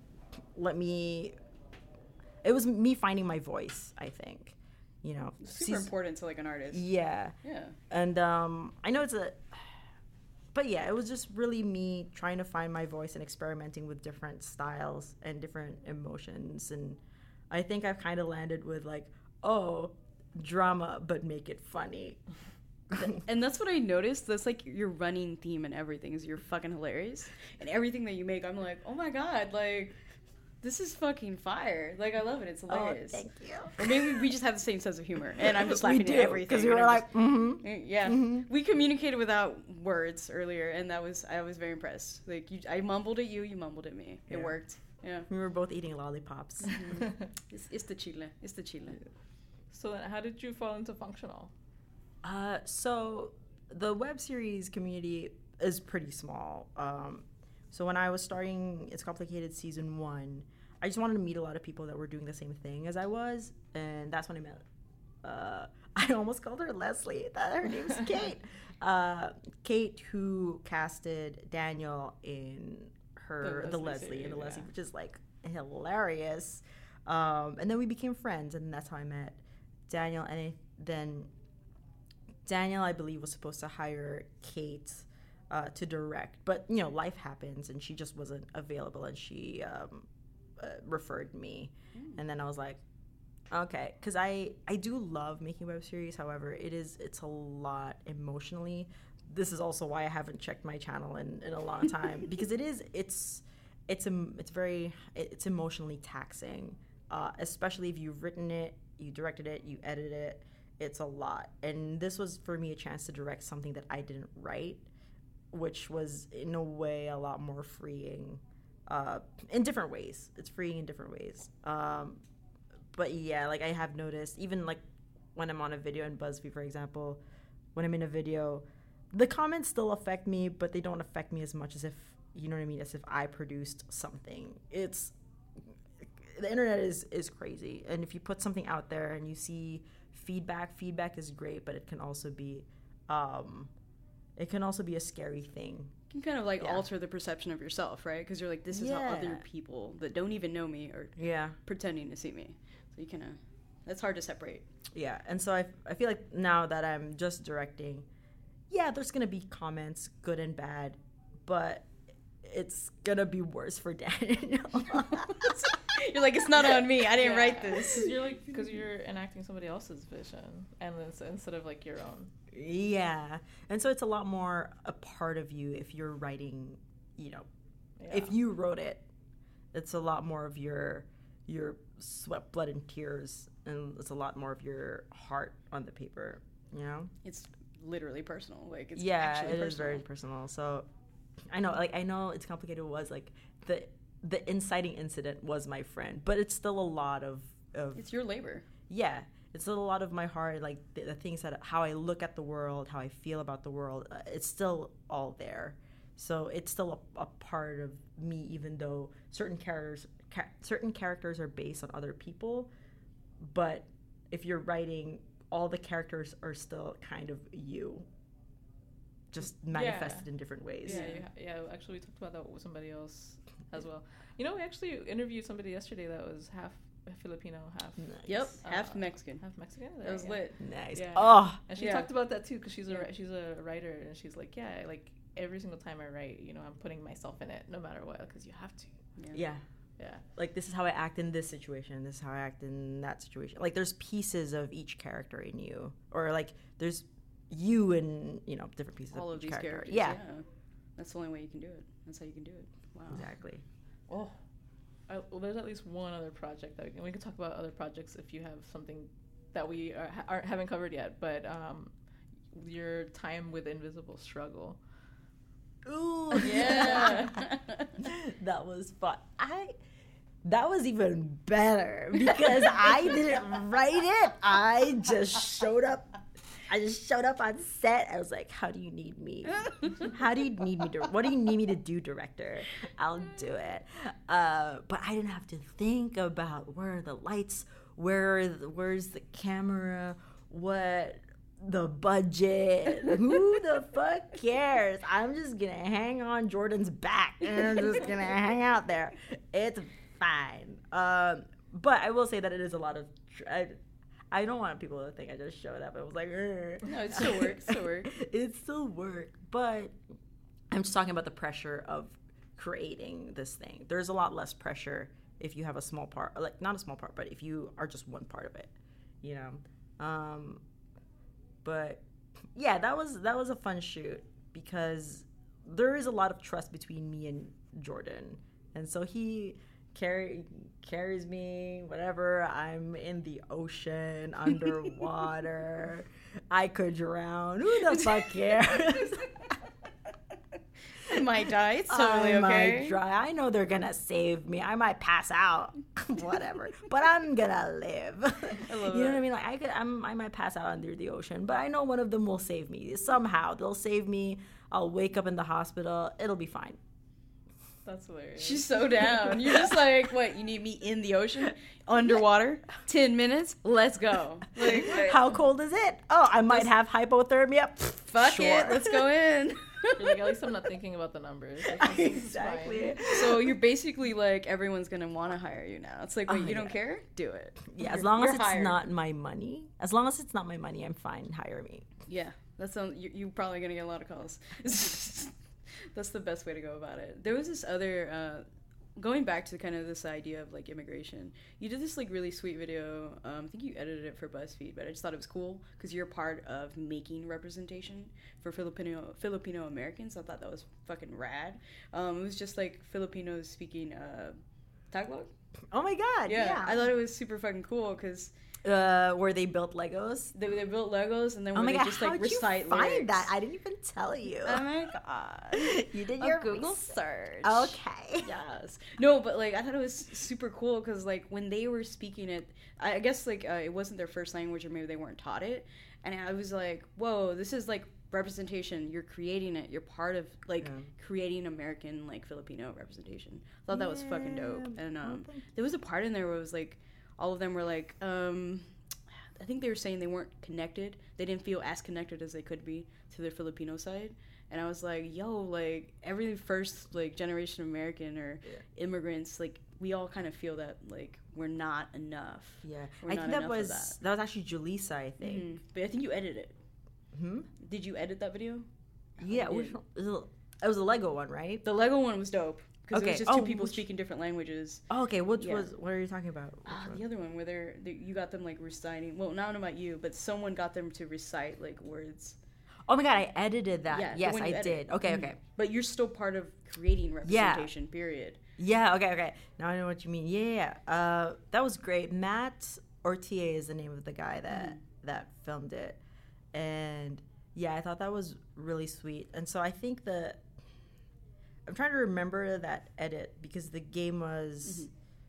Speaker 2: it was me finding my voice, I think. You know,
Speaker 1: super important to like an artist.
Speaker 2: Yeah. And I know but yeah, it was just really me trying to find my voice and experimenting with different styles and different emotions. And I think I've kind of landed with like, oh, drama, but make it funny.
Speaker 1: And that's what I noticed. That's like your running theme and everything is you're fucking hilarious. And everything that you make, I'm like, oh my God, like, this is fucking fire. Like, I love it. It's hilarious.
Speaker 2: Oh, thank you.
Speaker 1: Or maybe we just have the same sense of humor. And I'm just laughing at everything.
Speaker 2: Because we were like,
Speaker 1: Yeah. Mm-hmm. We communicated without words earlier, and I was very impressed. Like, I mumbled at you, you mumbled at me. It worked. Yeah.
Speaker 2: We were both eating lollipops.
Speaker 1: Mm-hmm. It's the chile. It's the chile.
Speaker 3: So then how did you fall into functional?
Speaker 2: So the web series community is pretty small. So when I was starting It's Complicated season 1, I just wanted to meet a lot of people that were doing the same thing as I was, and that's when I met. I almost called her Leslie. Her name's Kate. Kate, who casted Daniel in the Leslie, which is like hilarious. And then we became friends, and that's how I met Daniel. And then Daniel, I believe, was supposed to hire Kate to direct, but you know, life happens, and she just wasn't available, and she referred me. And then I was like, Okay, because I do love making web series. However, it's a lot emotionally. This is also why I haven't checked my channel in a long time because it's emotionally taxing, especially if you've written it, you directed it, you edited it. It's a lot, and this was for me a chance to direct something that I didn't write, which was in a way a lot more freeing, in different ways. It's freeing in different ways. But yeah, like I have noticed, even like when I'm on a video in BuzzFeed, for example, when I'm in a video, the comments still affect me, but they don't affect me as much as if, you know what I mean, as if I produced something. The internet is crazy. And if you put something out there and you see feedback is great, but it can also be a scary thing.
Speaker 1: You can kind of like alter the perception of yourself, right? Because you're like, this is how other people that don't even know me are pretending to see me. So you kind of, that's hard to separate.
Speaker 2: Yeah, and so I feel like now that I'm just directing, there's going to be comments, good and bad, but it's going to be worse for Daniel.
Speaker 1: You're like, it's not on me. I didn't write this.
Speaker 3: Because you're enacting somebody else's vision, and instead of like your own.
Speaker 2: Yeah, and so it's a lot more a part of you if you're writing. If you wrote it, it's a lot more of your sweat, blood, and tears, and it's a lot more of your heart on the paper.
Speaker 1: It's literally personal. Like it's
Speaker 2: actually personal. Is very personal. So I know it's complicated. It was like the inciting incident was my friend, but it's still a lot of
Speaker 1: it's your labor.
Speaker 2: Yeah, it's still a lot of my heart, like the things that how I look at the world, how I feel about the world. It's still all there. So it's still a part of me, even though certain characters are based on other people. But if you're writing, all the characters are still kind of you, just manifested in different ways.
Speaker 3: Yeah. Actually, we talked about that with somebody else as well. We actually interviewed somebody yesterday that was half Filipino, half
Speaker 1: half Mexican. That was lit.
Speaker 2: Nice.
Speaker 3: Yeah.
Speaker 2: Oh,
Speaker 3: and she talked about that too because she's a writer, and she's like, like every single time I write, I'm putting myself in it no matter what because you have to.
Speaker 2: Yeah. Like, this is how I act in this situation. This is how I act in that situation. Like, there's pieces of each character in you, or like there's you and different pieces
Speaker 1: all
Speaker 2: of
Speaker 1: these
Speaker 2: character.
Speaker 1: Characters.
Speaker 2: Yeah,
Speaker 1: that's the only way you can do it. That's how you can do it. Wow.
Speaker 2: Exactly.
Speaker 3: Oh. Well, there's at least one other project and we can talk about other projects if you have something that we haven't covered yet. But your time with Invisible Struggle.
Speaker 2: Ooh, yeah. That was fun. That was even better because I didn't write it. I just showed up on set. I was like, how do you need me? How do you need me to, what do you need me to do, director? I'll do it. But I didn't have to think about where are the lights, where's the camera, what the budget, who the fuck cares? I'm just gonna hang on Jordan's back and I'm just gonna hang out there. It's fine. But I will say that it is a lot of, I don't want people to think I just showed up. I was like,
Speaker 1: no, it still works.
Speaker 2: It's still work. But I'm just talking about the pressure of creating this thing. There's a lot less pressure if you have a small part, like not a small part, but if you are just one part of it, But yeah, that was a fun shoot because there is a lot of trust between me and Jordan, and so he carries me, whatever. I'm in the ocean, underwater. I could drown. Who the fuck cares?
Speaker 1: I might die. It's totally okay.
Speaker 2: I might try. I know they're gonna save me. I might pass out, whatever. But I'm gonna live.
Speaker 1: I love
Speaker 2: you know what I mean? Like I might pass out under the ocean, but I know one of them will save me somehow. They'll save me. I'll wake up in the hospital. It'll be fine.
Speaker 3: That's hilarious.
Speaker 1: She's so down. You're just like, what? You need me in the ocean, underwater, 10 minutes. Let's go. Like,
Speaker 2: how cold is it? Oh, I might have hypothermia.
Speaker 1: Fuck it. Let's go in.
Speaker 3: You're like, at least I'm not thinking about the numbers.
Speaker 2: Exactly.
Speaker 1: So you're basically like, everyone's gonna want to hire you now. It's like, wait, you don't care? Do it.
Speaker 2: Yeah, as long as it's not my money. As long as it's not my money, I'm fine. Hire me.
Speaker 1: Yeah, you're probably gonna get a lot of calls. That's the best way to go about it. There was this other going back to kind of this idea of like immigration, you did this like really sweet video. I think you edited it for BuzzFeed, but I just thought it was cool because you're part of making representation for Filipino Americans. I thought that was fucking rad. It was just like Filipinos speaking Tagalog.
Speaker 2: Oh my god! Yeah,
Speaker 1: I thought it was super fucking cool because.
Speaker 2: Where they built Legos.
Speaker 1: They built Legos and then they just like recite lyrics.
Speaker 2: How'd you find that? I didn't even tell you.
Speaker 1: Oh my god!
Speaker 2: You did your
Speaker 1: Google search.
Speaker 2: Okay.
Speaker 1: Yes. No, but like I thought it was super cool because like when they were speaking it, I guess like it wasn't their first language or maybe they weren't taught it, and I was like, whoa, this is like representation. You're creating it. You're part of like creating American like Filipino representation. I thought that was fucking dope. And there was a part in there where it was like. All of them were like, I think they were saying they weren't connected. They didn't feel as connected as they could be to their Filipino side. And I was like, yo, like, every first, like, generation American or immigrants, like, we all kind of feel that, like, we're not enough.
Speaker 2: Yeah. I think that was actually Julissa, I think. Mm-hmm.
Speaker 1: But I think you edited it. Did you edit that video?
Speaker 2: Yeah. It was a Lego one, right?
Speaker 1: The Lego one was dope. Because it was just two people speaking different languages.
Speaker 2: Oh, okay. What are you talking about?
Speaker 1: The other one where you got them like reciting. Well, not about you, but someone got them to recite like words.
Speaker 2: Oh my god, I edited that. Yeah, yes, I did. Okay, okay.
Speaker 1: But you're still part of creating representation. Period.
Speaker 2: Yeah. Okay. Now I know what you mean. Yeah. That was great. Matt Ortiz is the name of the guy that filmed it, and yeah, I thought that was really sweet. And so I think I'm trying to remember that edit because the game was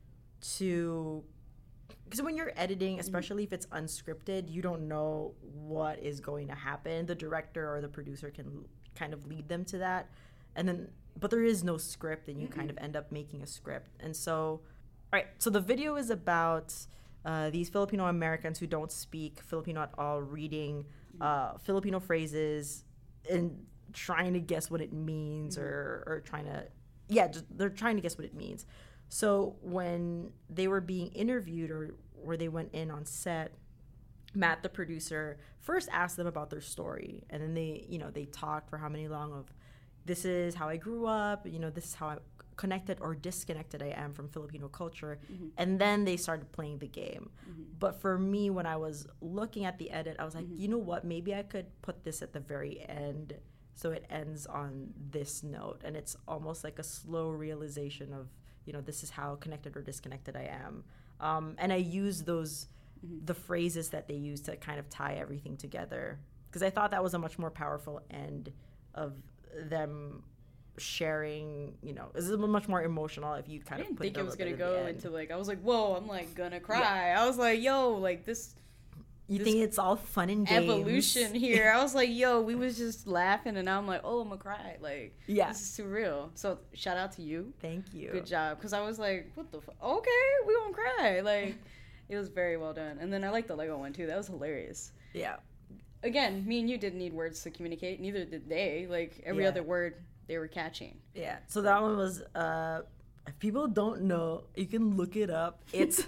Speaker 2: because when you're editing, especially if it's unscripted, you don't know what is going to happen. The director or the producer can kind of lead them to that. But there is no script and you kind of end up making a script. And so, all right, so the video is about these Filipino Americans who don't speak Filipino at all, reading Filipino phrases and trying to guess what it means or trying to they're trying to guess what it means. So when they were being interviewed or where they went in on set, Matt the producer first asked them about their story, and then they talked for how many long of this is how I grew up, this is how I connected or disconnected I am from Filipino culture, and then they started playing the game. But for me, when I was looking at the edit, I was like, you know what, maybe I could put this at the very end. So it ends on this note, and it's almost like a slow realization of, this is how connected or disconnected I am. And I use the phrases that they use to kind of tie everything together, because I thought that was a much more powerful end of them sharing. This is much more emotional if you kind of put it. I didn't think it was gonna go into
Speaker 1: like, I was like, whoa, I'm like gonna cry. Yeah. I was like, yo, like this.
Speaker 2: You think it's all fun and games.
Speaker 1: Evolution here. I was like, yo, we was just laughing, and now I'm like, oh, I'm gonna cry. Like, this is too real. So, shout out to you.
Speaker 2: Thank you.
Speaker 1: Good job. Because I was like, what the fuck? Okay, we gonna cry. Like, it was very well done. And then I like the Lego one, too. That was hilarious.
Speaker 2: Yeah.
Speaker 1: Again, me and you didn't need words to communicate. Neither did they. Like, every other word they were catching.
Speaker 2: Yeah. So, that one was, if people don't know, you can look it up. It's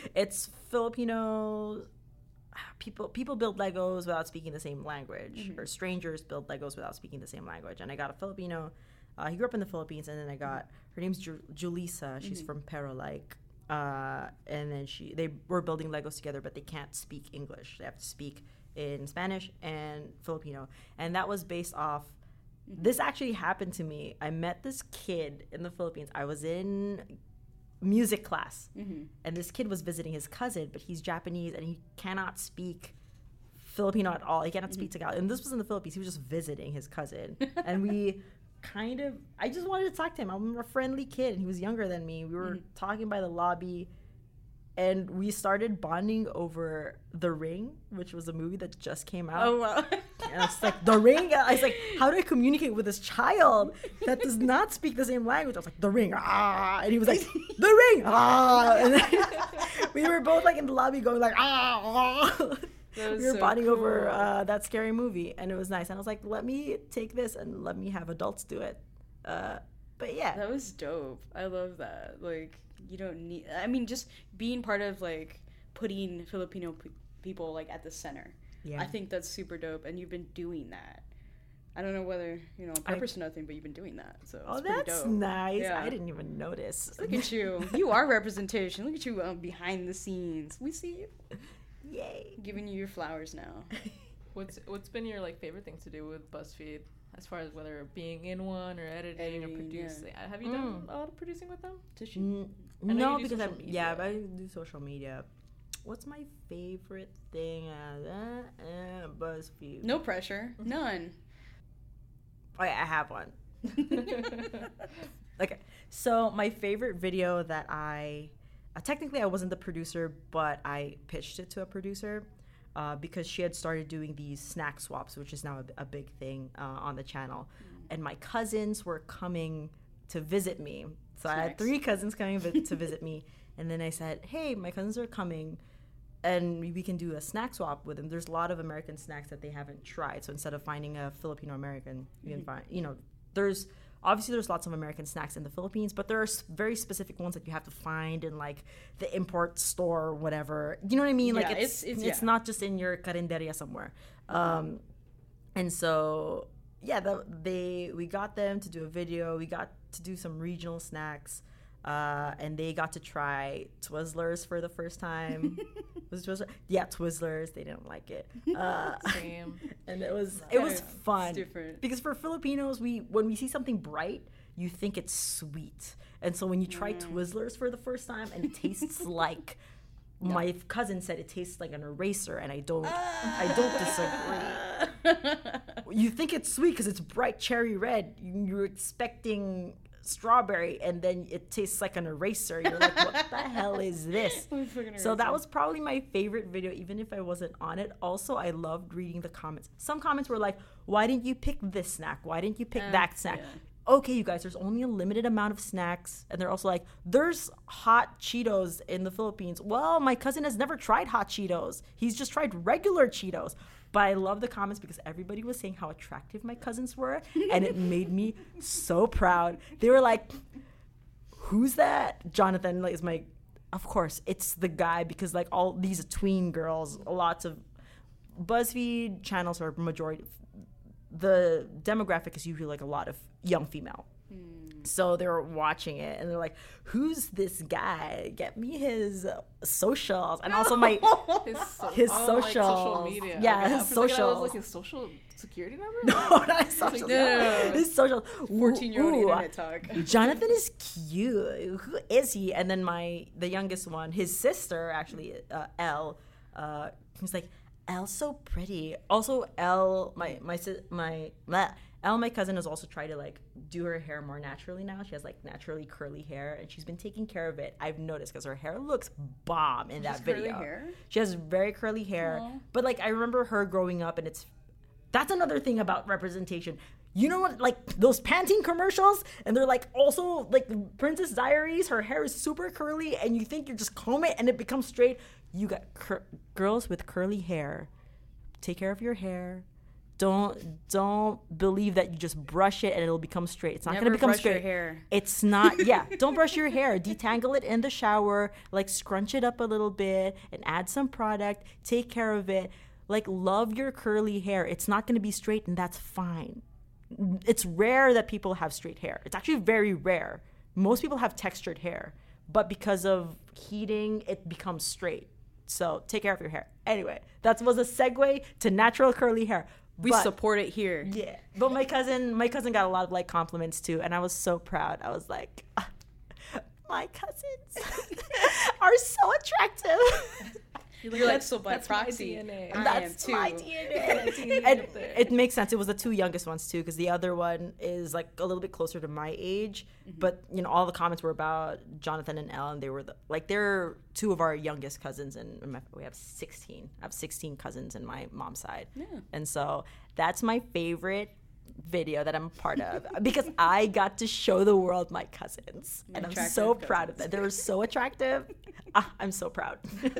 Speaker 2: Filipino... People build Legos without speaking the same language, or strangers build Legos without speaking the same language. And I got a Filipino. He grew up in the Philippines, and then I got her name's Julissa. She's from Pero Like, and then they were building Legos together, but they can't speak English. They have to speak in Spanish and Filipino, and that was based off. This actually happened to me. I met this kid in the Philippines. I was in music class, and this kid was visiting his cousin, but he's Japanese and he cannot speak Filipino at all. He cannot speak Tagalog, and this was in the Philippines. He was just visiting his cousin, and I just wanted to talk to him. I'm a friendly kid, and he was younger than me. We were talking by the lobby, and we started bonding over The Ring, which was a movie that just came out.
Speaker 1: Oh, wow.
Speaker 2: And I was like, The Ring? I was like, how do I communicate with this child that does not speak the same language? I was like, The Ring, ah. And he was like, The Ring, ah. And then we were both like in the lobby going like, ah. We were bonding over that scary movie, and it was nice. And I was like, let me take this and let me have adults do it. But yeah.
Speaker 1: That was dope. I love that. Like, you don't need, I mean, just being part of like putting Filipino people like at the center. Yeah. I think that's super dope, and you've been doing that. I don't know whether, on purpose or nothing, but you've been doing that. So
Speaker 2: Oh,
Speaker 1: it's pretty
Speaker 2: that's
Speaker 1: dope.
Speaker 2: nice.
Speaker 1: Yeah.
Speaker 2: I didn't even notice.
Speaker 1: Look at you. You are representation. Look at you behind the scenes. We see you.
Speaker 2: Yay.
Speaker 1: Giving you your flowers now.
Speaker 3: What's been your favorite thing to do with BuzzFeed, as far as whether being in one or editing or producing?
Speaker 1: Yeah.
Speaker 3: Have you done a lot of producing with them?
Speaker 1: Mm.
Speaker 2: No,
Speaker 3: you do
Speaker 2: because
Speaker 3: social media.
Speaker 2: I do social media. What's my favorite thing? BuzzFeed.
Speaker 1: No pressure. None.
Speaker 2: Oh, yeah, I have one. Okay, so my favorite video that technically I wasn't the producer, but I pitched it to a producer because she had started doing these snack swaps, which is now a big thing on the channel. And my cousins were coming to visit me. So I had 3 cousins coming to visit me. And then I said, hey, my cousins are coming and we can do a snack swap with them. There's a lot of American snacks that they haven't tried. So instead of finding a Filipino American, you can find, there's lots of American snacks in the Philippines, but there are very specific ones that you have to find in like the import store or whatever. You know what I mean?
Speaker 1: Yeah,
Speaker 2: Like it's not just in your carinderia somewhere. And so we got them to do a video. We got to do some regional snacks. And they got to try Twizzlers for the first time. Was it Twizzlers? Yeah, Twizzlers. They didn't like it.
Speaker 3: Same.
Speaker 2: And it was fun.
Speaker 1: It's different.
Speaker 2: Because for Filipinos, when we see something bright, you think it's sweet. And so when you try Twizzlers for the first time and it tastes like my cousin said it tastes like an eraser, and I don't disagree. You think it's sweet because it's bright cherry red. You're expecting strawberry, and then it tastes like an eraser. You're like, what the hell is this? So that was probably my favorite video, even if I wasn't on it. Also, I loved reading the comments. Some comments were like, why didn't you pick this snack? Why didn't you pick that snack?
Speaker 1: Yeah.
Speaker 2: Okay, you guys, there's only a limited amount of snacks. And they're also like, there's hot Cheetos in the Philippines. Well, my cousin has never tried hot Cheetos. He's just tried regular Cheetos. But I love the comments because everybody was saying how attractive my cousins were. And it made me so proud. They were like, who's that? Jonathan is my, of course, it's the guy, because like all these tween girls, lots of BuzzFeed channels are majority. The demographic is usually like a lot of young female. So they were watching it and they're like, who's this guy? Get me his socials. And also his socials.
Speaker 3: Like social media.
Speaker 2: Yeah,
Speaker 3: okay.
Speaker 2: his
Speaker 3: I was
Speaker 2: socials.
Speaker 3: like his social security number?
Speaker 2: No, not his socials.
Speaker 3: No.
Speaker 2: His socials.
Speaker 1: 14-year-old
Speaker 2: Ooh,
Speaker 1: internet talk.
Speaker 2: Jonathan is cute. Who is he? And then the youngest one, his sister, actually, Elle, was like, Elle's so pretty. Also, Elle, Elle, my cousin, has also tried to like do her hair more naturally now. She has like naturally curly hair, and she's been taking care of it. I've noticed because her hair looks bomb in that video.
Speaker 1: Curly hair?
Speaker 2: She has very curly hair.
Speaker 1: Aww.
Speaker 2: But like I remember her growing up, and that's another thing about representation. You know what, like those Pantene commercials, and they're like also like Princess Diaries, her hair is super curly, and you think you just comb it and it becomes straight. You got girls with curly hair. Take care of your hair. Don't believe that you just brush it and it'll become straight. It's not going to become straight.
Speaker 1: Your hair.
Speaker 2: It's not. Yeah, don't brush your hair. Detangle it in the shower. Like scrunch it up a little bit and add some product. Take care of it. Like love your curly hair. It's not going to be straight, and that's fine. It's rare that people have straight hair. It's actually very rare. Most people have textured hair, but because of heating, it becomes straight. So take care of your hair. Anyway, that was a segue to natural curly hair.
Speaker 1: We support it here.
Speaker 2: Yeah. But my cousin got a lot of like compliments too, and I was so proud. I was like, my cousins are so attractive.
Speaker 1: You're like, so by
Speaker 3: that's my
Speaker 1: proxy,
Speaker 3: DNA.
Speaker 2: That's my DNA. And it makes sense. It was the 2 youngest ones too, because the other one is like a little bit closer to my age. Mm-hmm. But all the comments were about Jonathan and Elle, and they were they're 2 of our youngest cousins, and we have 16. I have 16 cousins in my mom's side, and so that's my favorite video that I'm a part of because I got to show the world my cousins, and I'm so proud of them. They were so attractive. I'm so proud.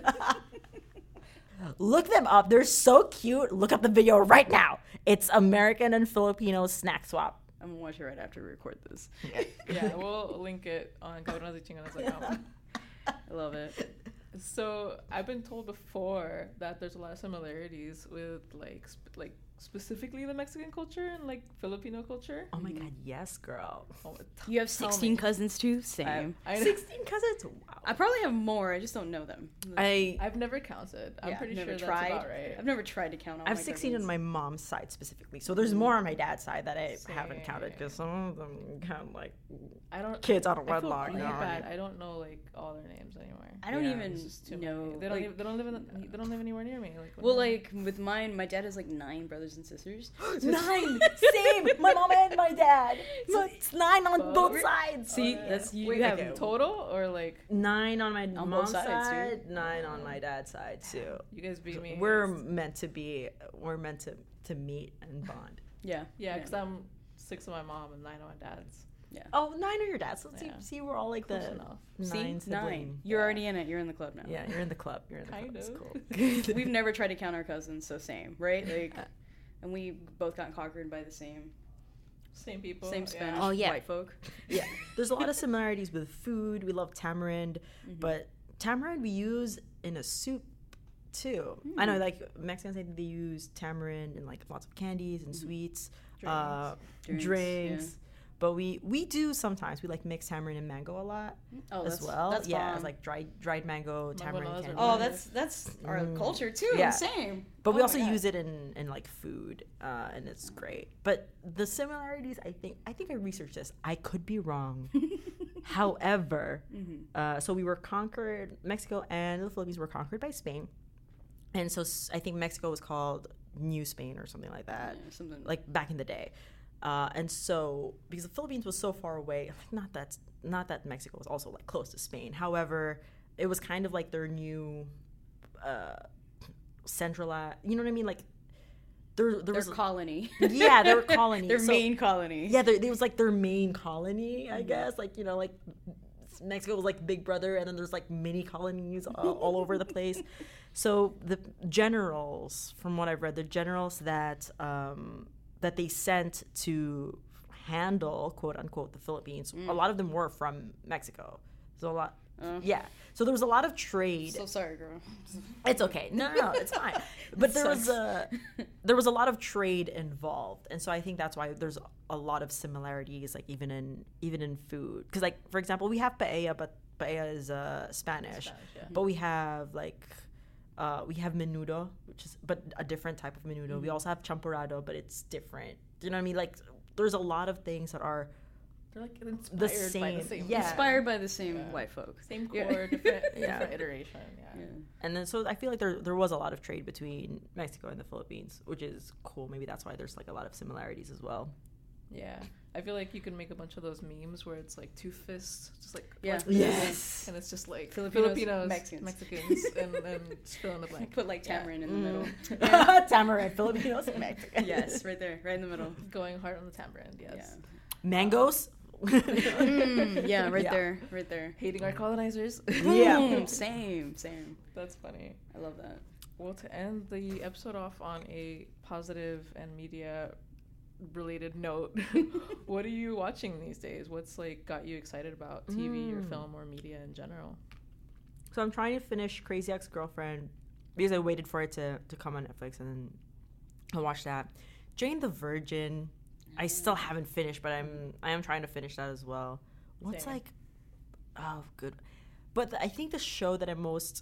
Speaker 2: Look them up. They're so cute. Look up the video right now. It's American and Filipino snack swap.
Speaker 1: I'm gonna watch it right after we record this.
Speaker 3: Yeah, we'll link it on cabronasychingonas.com.
Speaker 1: I love it.
Speaker 3: So I've been told before that there's a lot of similarities with like specifically the Mexican culture and like Filipino culture?
Speaker 2: Oh my god, yes, girl.
Speaker 3: Oh,
Speaker 1: You have
Speaker 3: tell
Speaker 1: 16
Speaker 3: me.
Speaker 1: cousins too? Same.
Speaker 3: I
Speaker 2: 16 cousins. Wow.
Speaker 1: I probably have more. I just don't know them.
Speaker 3: I've never counted. I'm
Speaker 1: Yeah,
Speaker 3: pretty
Speaker 1: never
Speaker 3: sure
Speaker 1: tried.
Speaker 3: that's about right.
Speaker 1: I've never tried to count all
Speaker 2: I have
Speaker 1: my
Speaker 2: 16 on
Speaker 1: cousins.
Speaker 2: my mom's side specifically. So there's more on my dad's side that I haven't counted because some of them count like
Speaker 3: I don't.
Speaker 2: kids out of
Speaker 3: I feel
Speaker 2: wedlock.
Speaker 3: really
Speaker 2: You know what I
Speaker 3: bad.
Speaker 2: mean?
Speaker 3: I don't know like all their names anymore.
Speaker 1: I don't
Speaker 2: Yeah,
Speaker 1: even
Speaker 3: It's just too
Speaker 1: know.
Speaker 3: many. They don't.
Speaker 1: Like,
Speaker 3: Even, they don't live in. They don't live anywhere near me. Like. what
Speaker 1: well,
Speaker 3: do I-
Speaker 1: like with mine, my dad has like 9 brothers and sisters.
Speaker 2: 9! Same! My mom and my dad. So it's 9 on
Speaker 3: Fuck.
Speaker 2: both sides.
Speaker 1: See,
Speaker 3: Okay.
Speaker 1: that's you
Speaker 3: Wait,
Speaker 1: have
Speaker 3: okay, total or like
Speaker 2: 9 on my
Speaker 1: both
Speaker 2: mom's
Speaker 1: sides,
Speaker 2: side, 9 on my dad's side too.
Speaker 3: you guys beat me.
Speaker 2: We're meant to meet and bond.
Speaker 1: Yeah.
Speaker 3: Yeah, because I'm 6 on my mom and 9 on my dad's.
Speaker 2: Oh, 9 on your dad's. So
Speaker 3: Yeah.
Speaker 2: see, we're all like
Speaker 3: Close
Speaker 2: the
Speaker 3: enough.
Speaker 2: 9
Speaker 1: See, 9.
Speaker 2: sibling.
Speaker 1: You're already in it. You're in the club now.
Speaker 2: Yeah, you're in the club. You're in the
Speaker 3: Kind
Speaker 2: club. It's
Speaker 3: of.
Speaker 2: cool.
Speaker 1: We've never tried to count our cousins, so same, right? Like, and we both got conquered by the same
Speaker 3: Same people.
Speaker 1: same Spanish
Speaker 2: Oh, yeah.
Speaker 1: white folk.
Speaker 2: Yeah, there's a lot of similarities with food. We love tamarind, but tamarind we use in a soup too. I know, like Mexicans, I think they use tamarind in like lots of candies and sweets, drinks.
Speaker 1: Yeah.
Speaker 2: But we do sometimes. We like mix tamarind and mango a lot
Speaker 1: Oh,
Speaker 2: as
Speaker 1: that's,
Speaker 2: well.
Speaker 1: That's
Speaker 2: yeah,
Speaker 1: bomb.
Speaker 2: it's like dried mango, tamarind
Speaker 3: laws are
Speaker 2: candy.
Speaker 1: Oh, that's our culture too.
Speaker 2: Yeah.
Speaker 1: Same.
Speaker 2: But
Speaker 1: Oh
Speaker 2: we
Speaker 1: my
Speaker 2: also
Speaker 1: God.
Speaker 2: use it in like food, and it's great. But the similarities, I think I researched this. I could be wrong. However, so we were conquered. Mexico and the Philippines were conquered by Spain, and so I think Mexico was called New Spain or something like that,
Speaker 1: Yeah, something
Speaker 2: like back in the day. And so because the Philippines was so far away, like not that Mexico was also like close to Spain. However, it was kind of like their new centralized. You know what I mean? Like there
Speaker 1: their
Speaker 2: was
Speaker 1: colony.
Speaker 2: yeah, they were colonies.
Speaker 1: Their
Speaker 2: So-
Speaker 1: main colony.
Speaker 2: yeah, it was like their main colony, I guess. Like, you know, like Mexico was like Big Brother, and then there's like mini colonies all over the place. So the generals, from what I've read, the generals that they sent to handle, quote unquote, the Philippines, a lot of them were from Mexico. So a lot. Yeah, so there was a lot of trade.
Speaker 1: So sorry, girl.
Speaker 2: It's okay. No, it's fine. But there was a lot of trade involved, and so I think that's why there's a lot of similarities, like even in food. Because like for example, we have paella, but paella is Spanish.
Speaker 3: yeah.
Speaker 2: But we have we have menudo, which is but a different type of menudo. We also have champurrado, but it's different. You know what I mean? Like there's a lot of things that are
Speaker 3: They're like inspired
Speaker 2: the
Speaker 3: by the
Speaker 2: same.
Speaker 3: same.
Speaker 2: Yeah.
Speaker 1: Inspired by the same
Speaker 3: Yeah.
Speaker 1: white folk.
Speaker 3: Same
Speaker 1: Yeah.
Speaker 3: core, different,
Speaker 2: Yeah.
Speaker 3: different iteration. Yeah.
Speaker 2: And then so I feel like there was a lot of trade between Mexico and the Philippines, which is cool. Maybe that's why there's like a lot of similarities as well.
Speaker 3: Yeah. I feel like you can make a bunch of those memes where it's like two fists, just like
Speaker 1: Yeah.
Speaker 3: like
Speaker 2: Yes.
Speaker 3: and it's just like
Speaker 1: Filipinos,
Speaker 3: Mexicans, and just fill in the blank.
Speaker 1: Put like tamarind in the middle.
Speaker 2: Tamarind, Filipinos, and Mexican.
Speaker 1: Yes, right there, right in the middle.
Speaker 3: Going hard on the tamarind, yes.
Speaker 2: Mangoes.
Speaker 1: Yeah, right
Speaker 2: Yeah.
Speaker 1: there, right there.
Speaker 3: Hating our colonizers.
Speaker 2: Yeah.
Speaker 1: Same.
Speaker 3: That's funny.
Speaker 1: I love that.
Speaker 3: Well, to end the episode off on a positive and media related note, what are you watching these days? What's like got you excited about TV or film or media in general?
Speaker 2: So I'm trying to finish Crazy Ex-Girlfriend because I waited for it to come on Netflix, and then I watched that. Jane the Virgin, I still haven't finished, but I am trying to finish that as well. What's
Speaker 3: Same.
Speaker 2: like, oh good, but I think the show that I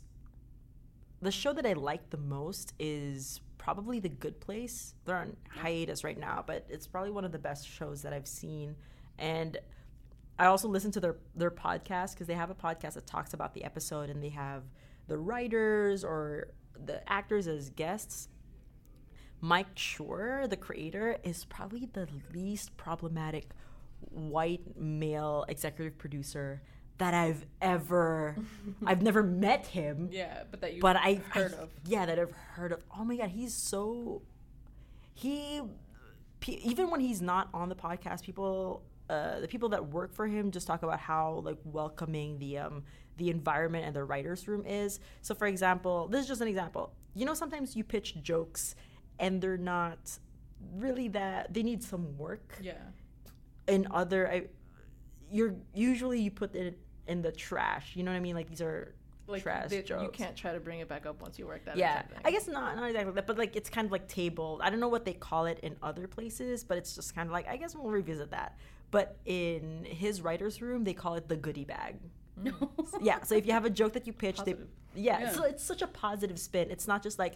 Speaker 2: like the most is probably The Good Place. They're on hiatus right now, but it's probably one of the best shows that I've seen. And I also listen to their podcast because they have a podcast that talks about the episode, and they have the writers or the actors as guests. Mike Schur, the creator, is probably the least problematic white male executive producer that I've never met him.
Speaker 3: Yeah, but that you
Speaker 2: But I've
Speaker 3: heard of.
Speaker 2: Yeah, that I've heard of. Oh my God, even when he's not on the podcast, the people that work for him just talk about how like welcoming the environment and the writer's room is. So for example, this is just an example. You know, sometimes you pitch jokes and they're not really they need some work.
Speaker 3: Yeah.
Speaker 2: In you put it in the trash. You know what I mean? Like these are
Speaker 3: like
Speaker 2: trash jokes.
Speaker 3: You can't try to bring it back up once you work that.
Speaker 2: Yeah,
Speaker 3: thing.
Speaker 2: I guess not exactly that, but like it's kind of like tabled. I don't know what they call it in other places, but it's just kind of like, I guess we'll revisit that. But in his writer's room, they call it the goodie bag.
Speaker 1: No.
Speaker 2: Yeah, so if you have a joke that you pitch,
Speaker 3: Positive.
Speaker 1: Yeah.
Speaker 2: So it's such a positive spin. It's not just like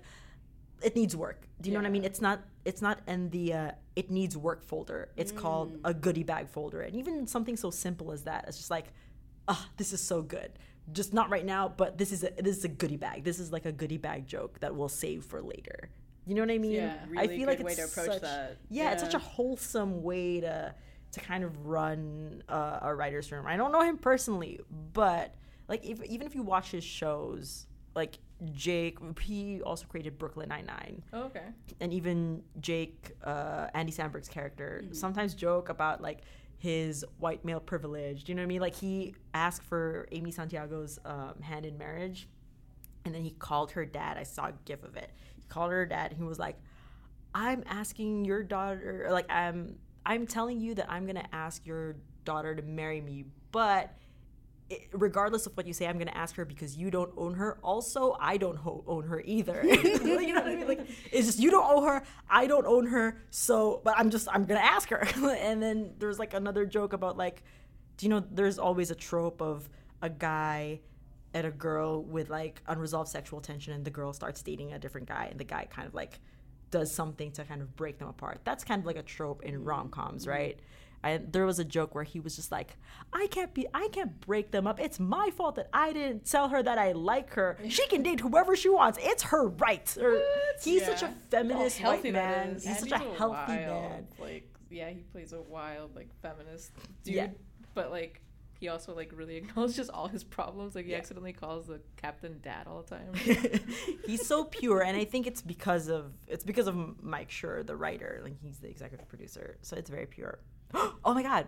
Speaker 2: it needs work. Do you know what I mean? It's not in the it needs work folder. It's called a goodie bag folder. And even something so simple as that, it's just like, this is so good. Just not right now, but this is a goodie bag. This is like a goodie bag joke that we'll save for later. You know what I mean?
Speaker 1: Yeah,
Speaker 2: I
Speaker 1: really
Speaker 2: feel
Speaker 1: good
Speaker 2: like
Speaker 1: way
Speaker 2: it's
Speaker 1: to approach
Speaker 2: such,
Speaker 1: that.
Speaker 2: Yeah, it's such a wholesome way to kind of run a writer's room. I don't know him personally, but like even if you watch his shows, like Jake, he also created Brooklyn Nine-Nine.
Speaker 3: Oh, okay.
Speaker 2: And even Jake, Andy Samberg's character, sometimes joke about like his white male privilege. Do you know what I mean? Like he asked for Amy Santiago's hand in marriage, and then he called her dad. I saw a gif of it. He called her dad, and he was like, "I'm asking your daughter, like I'm telling you that I'm gonna ask your daughter to marry me, but." Regardless of what you say, I'm going to ask her because you don't own her. Also, I don't own her either. You know what I mean? Like, it's just, you don't own her, I don't own her. So, but I'm going to ask her. And then there's like another joke about like, do you know, there's always a trope of a guy and a girl with like unresolved sexual tension, and the girl starts dating a different guy, and the guy kind of like does something to kind of break them apart. That's kind of like a trope in rom-coms, right? There was a joke where he was just like, I can't break them up. It's my fault that I didn't tell her that I like her. She can date whoever she wants. It's her right. He's such a feminist white man. He's such a healthy man.
Speaker 3: Like, yeah, he plays a wild, like, feminist dude.
Speaker 2: Yeah.
Speaker 3: But, like, he also, like, really acknowledges all his problems. Like, he accidentally calls the captain dad all the time.
Speaker 2: He's so pure, and I think it's because of Mike Schur, the writer. Like, he's the executive producer. So it's very pure. Oh my God.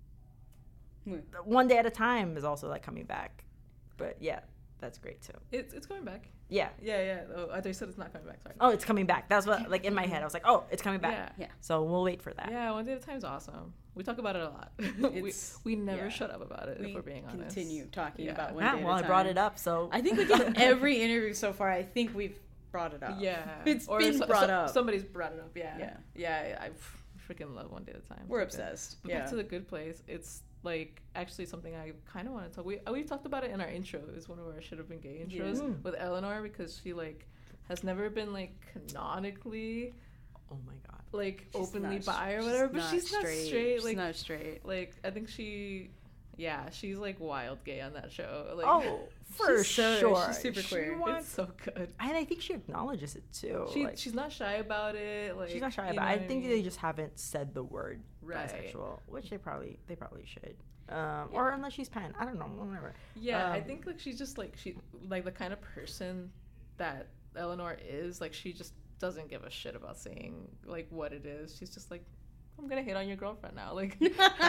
Speaker 2: One Day at a Time is also like coming back. But yeah, that's great too.
Speaker 3: It's coming back.
Speaker 2: Yeah.
Speaker 3: Yeah. Oh, I thought you said it's not coming back. Sorry.
Speaker 2: Oh, it's coming back. That's what, like, in my head, I was like, oh, it's coming back.
Speaker 1: Yeah.
Speaker 2: So we'll wait for that.
Speaker 3: Yeah, One Day at a Time is awesome. We talk about it a lot. we never shut up about it, if we're being honest.
Speaker 1: Continue talking about One Day at a Time.
Speaker 2: Well, I brought it up, so.
Speaker 1: I think like in every interview so far, I think we've brought it up.
Speaker 3: Yeah.
Speaker 1: It's been brought up.
Speaker 3: Somebody's brought it up, yeah.
Speaker 1: Yeah.
Speaker 3: Yeah, I freaking love One Day at a Time.
Speaker 1: We're
Speaker 3: It's so good.
Speaker 1: obsessed.
Speaker 3: But back to The Good Place, it's like actually something I kind of want to talk. We talked about it in our intro. It's one of our Should Have Been Gay intros with Eleanor, because she like has never been like canonically,
Speaker 2: oh my God,
Speaker 3: like openly bi or whatever. But she's not straight. Like,
Speaker 1: she's not straight.
Speaker 3: Like I think she's like wild gay on that show. Like,
Speaker 2: oh, for sure.
Speaker 1: She's super queer.
Speaker 3: It's so good.
Speaker 2: And I think she acknowledges it too.
Speaker 3: She's not shy about it. Like,
Speaker 2: she's not shy about it. I think they just haven't said the word bisexual, which they probably should. Or unless she's pan. I don't know. Whatever.
Speaker 3: Yeah, I think like she's just like the kind of person that Eleanor is. Like she just doesn't give a shit about saying like what it is. She's just like, I'm gonna hit on your girlfriend now. Like,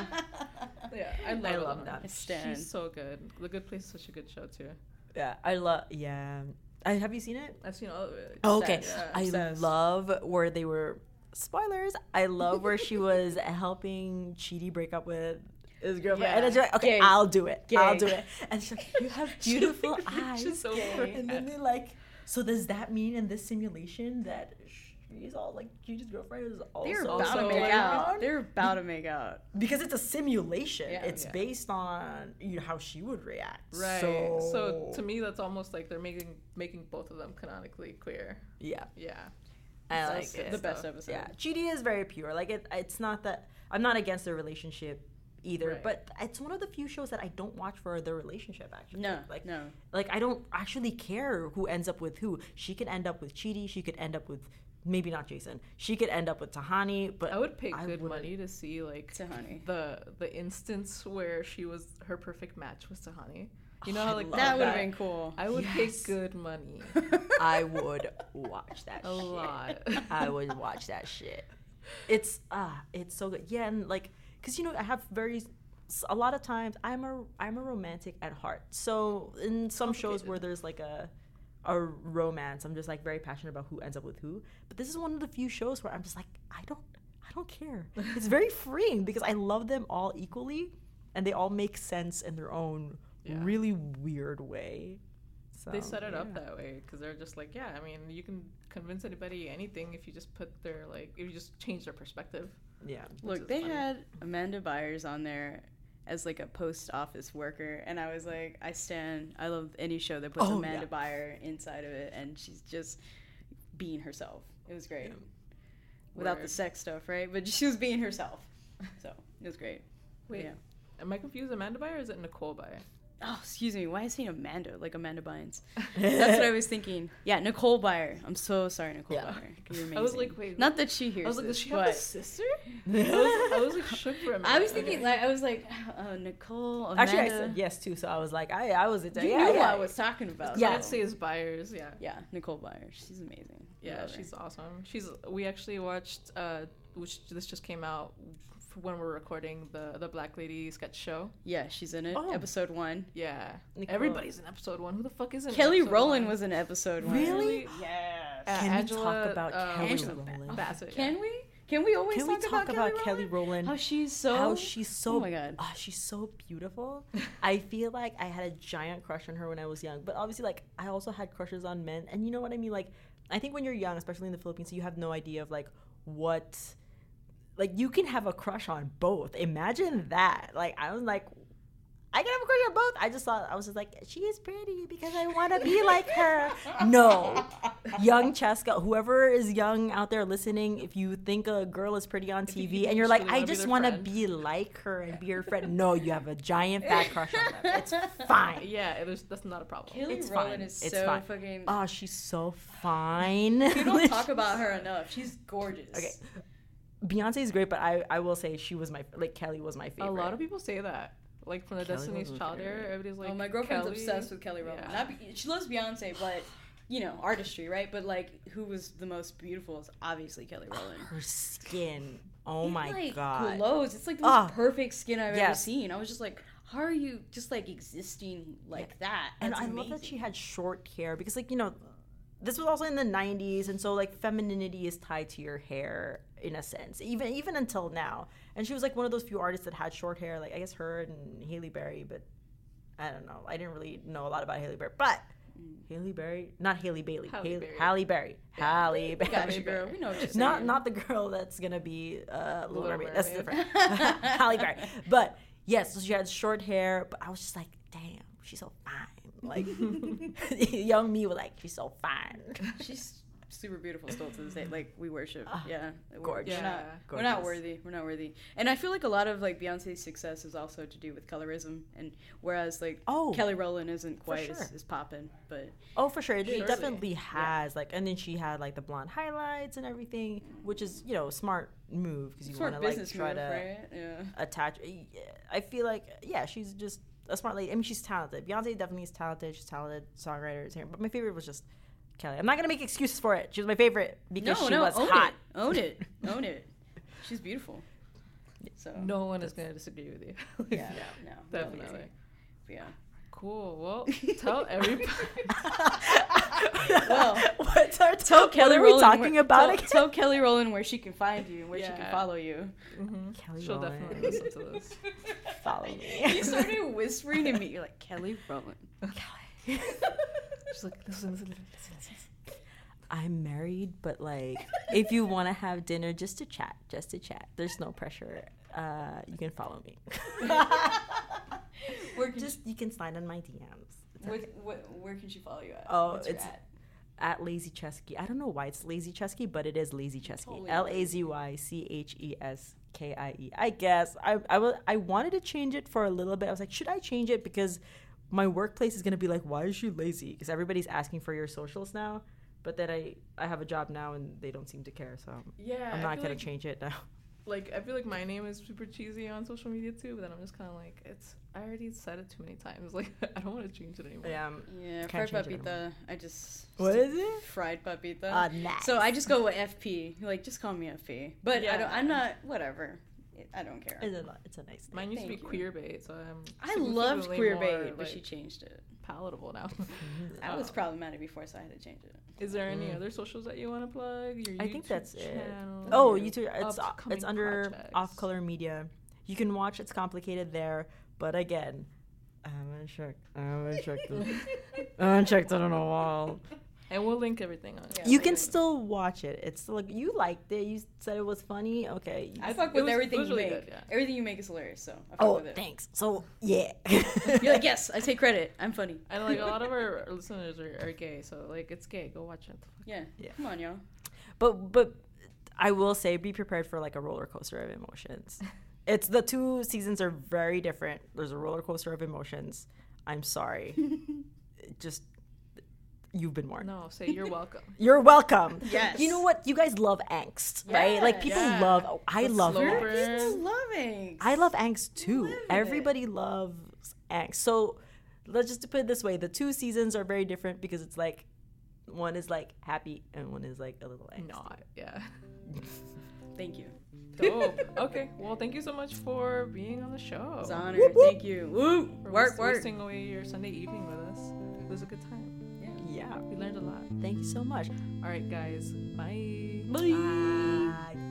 Speaker 3: yeah, I love that. She's so good. The Good Place is such a good show too.
Speaker 2: Yeah, I love. Yeah, have you seen it?
Speaker 3: I've seen all of it.
Speaker 2: Oh, okay,
Speaker 3: Yeah.
Speaker 2: I love where they were. Spoilers. I love where she was helping Chidi break up with his girlfriend, and then she's like, "Okay, I'll do it. I'll do it." And she's like, "You have beautiful eyes."
Speaker 3: She's so
Speaker 2: and then they're like, "So does that mean in this simulation that?" He's all like, Chidi's girlfriend is also.
Speaker 1: They're about to make out. They're about to make out
Speaker 2: because it's a simulation.
Speaker 3: Yeah,
Speaker 2: it's based on how she would react.
Speaker 3: Right. So to me, that's almost like they're making both of them canonically queer.
Speaker 2: Yeah.
Speaker 3: Yeah.
Speaker 2: I like it.
Speaker 1: The best episode.
Speaker 2: Yeah. Chidi is very pure. Like it's not that I'm not against their relationship either, but it's one of the few shows that I don't watch for their relationship. Actually,
Speaker 1: no.
Speaker 2: Like I don't actually care who ends up with who. She could end up with Chidi. She could end up with. Maybe not Jason. She could end up with Tahani, but
Speaker 3: I would pay good money to see like
Speaker 1: Tahani.
Speaker 3: the instance where her perfect match was Tahani. You know, like
Speaker 1: that would have been cool.
Speaker 3: I would pay good money.
Speaker 2: I would watch that
Speaker 3: a lot.
Speaker 2: I would watch that shit. It's so good. Yeah, and like, cause I have a lot of times I'm a romantic at heart. So in some shows where there's like a romance, I'm just like very passionate about who ends up with who. But this is one of the few shows where I'm just like, I don't care. It's very freeing because I love them all equally, and they all make sense in their own really weird way. So,
Speaker 3: They set it up
Speaker 2: yeah.
Speaker 3: that way because they're just like, yeah, I mean, you can convince anybody anything if you just put their if you just change their perspective.
Speaker 2: Yeah.
Speaker 3: which
Speaker 1: Look,
Speaker 3: is
Speaker 1: they
Speaker 3: funny.
Speaker 1: had Amanda Byers on there as like a post office worker, and I was like, I love any show that puts
Speaker 2: Oh,
Speaker 1: Amanda
Speaker 2: yeah.
Speaker 1: Byers inside of it, and she's just being herself. It was great. Without the
Speaker 3: Word.
Speaker 1: sex stuff, right? But she was being herself. So, it was great.
Speaker 3: Wait,
Speaker 1: Yeah.
Speaker 3: am I confused? Amanda Byers or is it Nicole Byers?
Speaker 1: Oh, excuse me. Why is he Amanda? Like Amanda Bynes. That's what I was thinking. Yeah, Nicole Byer. I'm so sorry, Nicole
Speaker 2: Yeah.
Speaker 1: Byer. You're amazing.
Speaker 3: I was like, wait.
Speaker 1: Not that she hears
Speaker 3: I was like, does
Speaker 1: this,
Speaker 3: she have a
Speaker 1: but
Speaker 3: sister? I was like shook for a minute.
Speaker 1: I was thinking, Nicole, Amanda.
Speaker 2: Actually, I said yes too, so I was like, I was
Speaker 1: You
Speaker 2: yeah,
Speaker 1: knew
Speaker 2: yeah.
Speaker 1: what I was talking about.
Speaker 3: Yeah,
Speaker 2: Yeah.
Speaker 3: I'd say is Byers. Yeah.
Speaker 1: Yeah, Nicole Byer. She's amazing.
Speaker 3: Yeah,
Speaker 1: Love her.
Speaker 3: she's awesome. We actually watched which this just came out when we're recording the Black Lady sketch show.
Speaker 1: Yeah, she's in it.
Speaker 2: Oh.
Speaker 1: Episode 1.
Speaker 3: Yeah.
Speaker 2: Nicole.
Speaker 3: Everybody's in episode 1. Who the fuck isn't?
Speaker 1: Kelly
Speaker 3: episode
Speaker 1: Rowland
Speaker 3: 1?
Speaker 1: was in episode 1.
Speaker 2: Really?
Speaker 1: Yes.
Speaker 2: Can
Speaker 3: Angela,
Speaker 2: we talk about Kelly
Speaker 1: Angela
Speaker 2: Rowland?
Speaker 3: Bassett.
Speaker 1: Can we? Can we always
Speaker 2: Can we talk about Kelly Rowland?
Speaker 1: How she's so.
Speaker 2: Oh
Speaker 1: my God.
Speaker 2: she's so beautiful. I feel like I had a giant crush on her when I was young, but obviously, like, I also had crushes on men, and you know what I mean. Like, I think when you're young, especially in the Philippines, you have no idea of like what, like, you can have a crush on both. Imagine that. Like, I was like, I can have a crush on both. I just thought, I was just like, she is pretty because I want to be like her. No. Young Cheska, whoever is young out there listening, if you think a girl is pretty on TV and you're like,
Speaker 3: really
Speaker 2: I
Speaker 3: wanna be
Speaker 2: just
Speaker 3: their
Speaker 2: want to
Speaker 3: friend.
Speaker 2: be like her and be her friend. No, you have a giant fat crush on them. It's fine.
Speaker 3: Yeah, that's not a problem.
Speaker 1: Kelly
Speaker 2: It's
Speaker 1: Rowland
Speaker 2: fine.
Speaker 1: is
Speaker 2: It's
Speaker 1: so
Speaker 2: fine.
Speaker 1: fucking.
Speaker 2: Oh, she's so fine.
Speaker 1: We don't talk about her enough. She's gorgeous.
Speaker 2: Okay. Beyonce is great, but I will say she was Kelly was my favorite.
Speaker 3: A lot of people say that. Like from the
Speaker 2: Kelly
Speaker 3: Destiny's
Speaker 2: was
Speaker 3: Child
Speaker 2: my
Speaker 3: era,
Speaker 2: favorite.
Speaker 3: everybody's like,
Speaker 1: Oh, my girlfriend's
Speaker 3: Kelly.
Speaker 1: obsessed with Kelly Rowland.
Speaker 3: Yeah.
Speaker 1: She loves Beyonce, but artistry, right? But like, who was the most beautiful is obviously Kelly Rowland.
Speaker 2: Her skin. Oh
Speaker 1: It,
Speaker 2: my
Speaker 1: like,
Speaker 2: god.
Speaker 1: glows. It's like the most
Speaker 2: Ah.
Speaker 1: perfect skin I've ever
Speaker 2: Yes.
Speaker 1: seen. I was just like, how are you just like existing like that?
Speaker 2: And
Speaker 1: That's
Speaker 2: I
Speaker 1: amazing.
Speaker 2: love that she had short hair because, like, this was also in the 90s, and so like femininity is tied to your hair in a sense, even until now. And she was like one of those few artists that had short hair, like I guess her and Halle Berry, but I don't know. I didn't really know a lot about Halle Berry, but Halle Berry, not Halle Bailey,
Speaker 3: Halle Berry.
Speaker 2: Halle Berry, Halle Berry.
Speaker 1: Gotcha, girl. We know what you're saying.
Speaker 2: Not the girl that's gonna be Little
Speaker 3: Little
Speaker 2: Mermaid. That's
Speaker 3: Mermaid.
Speaker 2: different. Halle Berry. But yes, so she had short hair, but I was just like, damn, she's so fine. Like, young me was like, she's so fine.
Speaker 1: She's super beautiful still to this day. Like, we worship. Yeah.
Speaker 2: gorgeous.
Speaker 1: We're not
Speaker 2: Gorgeous.
Speaker 1: worthy. We're not worthy. And I feel like a lot of like Beyonce's success is also to do with colorism, and whereas like
Speaker 2: Oh,
Speaker 1: Kelly Rowland isn't quite
Speaker 2: sure.
Speaker 1: as poppin', but
Speaker 2: Oh, for sure. It
Speaker 3: Surely.
Speaker 2: definitely has. Like, and then she had like the blonde highlights and everything, which is, smart move because you
Speaker 1: sort
Speaker 2: want
Speaker 1: of
Speaker 2: to like
Speaker 1: business
Speaker 2: try
Speaker 1: move,
Speaker 2: to
Speaker 1: right? Yeah.
Speaker 2: attach. I feel like, yeah, she's just a smart lady. I mean, she's talented. Beyonce definitely is talented. She's talented songwriter, singer. But my favorite was just Kelly. I'm not gonna make excuses for it. She was my favorite because she was
Speaker 1: own
Speaker 2: hot.
Speaker 1: It. Own it. Own it. She's beautiful. So
Speaker 3: No one is gonna disagree with you.
Speaker 1: yeah, no,
Speaker 3: Definitely.
Speaker 1: But yeah.
Speaker 3: Cool. Well, tell everybody.
Speaker 1: Well,
Speaker 2: What's our
Speaker 1: Tell Kelly
Speaker 2: what are we
Speaker 1: Rowland
Speaker 2: talking
Speaker 1: where,
Speaker 2: about
Speaker 1: tell,
Speaker 2: again?
Speaker 1: tell Kelly Rowland where she can find you and where she can
Speaker 3: Yeah.
Speaker 1: follow you.
Speaker 2: Kelly
Speaker 3: She'll
Speaker 2: Rowland.
Speaker 3: definitely listen to this.
Speaker 2: Follow me.
Speaker 1: You started whispering to me. You're like, Kelly Rowland.
Speaker 2: Kelly.
Speaker 3: She's like, listen.
Speaker 2: I'm married, but like, if you want to have dinner just to chat, there's no pressure. You can follow me.
Speaker 1: Where can
Speaker 2: You can slide on my DMs.
Speaker 1: where can she follow you at?
Speaker 2: Oh,
Speaker 1: What's your
Speaker 2: it's
Speaker 1: at?
Speaker 2: at Lazy Chesky. I don't know why it's Lazy Chesky, but it is Lazy Chesky.
Speaker 1: Totally
Speaker 2: LazyCheskie. I guess I wanted to change it for a little bit. I was like, should I change it because my workplace is gonna be like, why is she lazy? Because everybody's asking for your socials now. But then I have a job now and they don't seem to care, so
Speaker 3: Yeah.
Speaker 2: I'm
Speaker 3: I
Speaker 2: not
Speaker 3: feel
Speaker 2: gonna
Speaker 3: like,
Speaker 2: change it now.
Speaker 3: Like, I feel like my name is super cheesy on social media too, but then I'm just kind of like, I already said it too many times. Like, I don't want to change it anymore.
Speaker 2: Yeah.
Speaker 1: Yeah,
Speaker 2: Can't
Speaker 1: fried
Speaker 2: change it
Speaker 1: papita. I just
Speaker 2: What is it?
Speaker 1: fried papita.
Speaker 2: Nice.
Speaker 1: So I just go with FP. Like, just call me FP. But
Speaker 3: Yeah.
Speaker 1: I'm not. Whatever. I don't care.
Speaker 2: It's a nice name.
Speaker 3: Mine used to be
Speaker 1: Thank you.
Speaker 3: queer bait, so I'm.
Speaker 1: I loved
Speaker 3: significantly
Speaker 1: queer
Speaker 3: more,
Speaker 1: bait, but
Speaker 3: like,
Speaker 1: she changed it.
Speaker 3: palatable now.
Speaker 1: I was
Speaker 3: Um,
Speaker 1: problematic before, so I had to change it.
Speaker 3: Is there any
Speaker 2: Mm.
Speaker 3: other socials that you want to plug? Your
Speaker 2: I think
Speaker 3: YouTube
Speaker 2: that's it.
Speaker 3: channel,
Speaker 2: Oh,
Speaker 3: your
Speaker 2: YouTube.
Speaker 3: upcoming
Speaker 2: It's under
Speaker 3: projects?
Speaker 2: Off Color Media. You can watch It's Complicated there, but again, I'm gonna checked. I haven't checked it. I haven't checked it in a while.
Speaker 3: And we'll link everything on it.
Speaker 1: Yeah.
Speaker 2: You can still watch it. It's still like you liked it. You said it was funny. Okay.
Speaker 1: I fuck with everything you
Speaker 3: really
Speaker 1: make.
Speaker 3: good, yeah.
Speaker 1: Everything you make is hilarious, so I fuck
Speaker 2: Oh,
Speaker 1: with it.
Speaker 2: thanks. So yeah.
Speaker 1: You're like, yes, I take credit. I'm funny.
Speaker 3: And like a lot of our listeners are gay, so like it's gay. Go watch it.
Speaker 1: Yeah.
Speaker 2: Yeah.
Speaker 1: Come on, y'all.
Speaker 2: But I will say, be prepared for like a roller coaster of emotions. It's the 2 seasons are very different. There's a roller coaster of emotions. I'm sorry. Just you've been warned.
Speaker 3: No, say you're welcome.
Speaker 2: You're welcome.
Speaker 1: Yes.
Speaker 2: You know what? You guys love angst, right?
Speaker 1: Yeah.
Speaker 2: Like people
Speaker 3: Yeah.
Speaker 2: love. Oh, I
Speaker 3: The
Speaker 2: love
Speaker 3: slow
Speaker 2: angst.
Speaker 3: burn.
Speaker 1: People love angst.
Speaker 2: I love angst too.
Speaker 1: Live it.
Speaker 2: Everybody loves angst. So let's just put it this way: the 2 seasons are very different because it's like one is like happy and one is like a little angst.
Speaker 3: Not, yeah.
Speaker 1: Thank you.
Speaker 3: Dope. Okay. Well, thank you so much for being on the show.
Speaker 1: It's an honor.
Speaker 2: Whoop, whoop.
Speaker 1: Thank you. Woo!
Speaker 3: For
Speaker 1: Work.
Speaker 3: wasting away your Sunday evening with us. It was a good time.
Speaker 2: Yeah.
Speaker 3: We learned a lot.
Speaker 2: Thank you so much.
Speaker 3: All right, guys. Bye.
Speaker 1: Bye.
Speaker 2: Bye.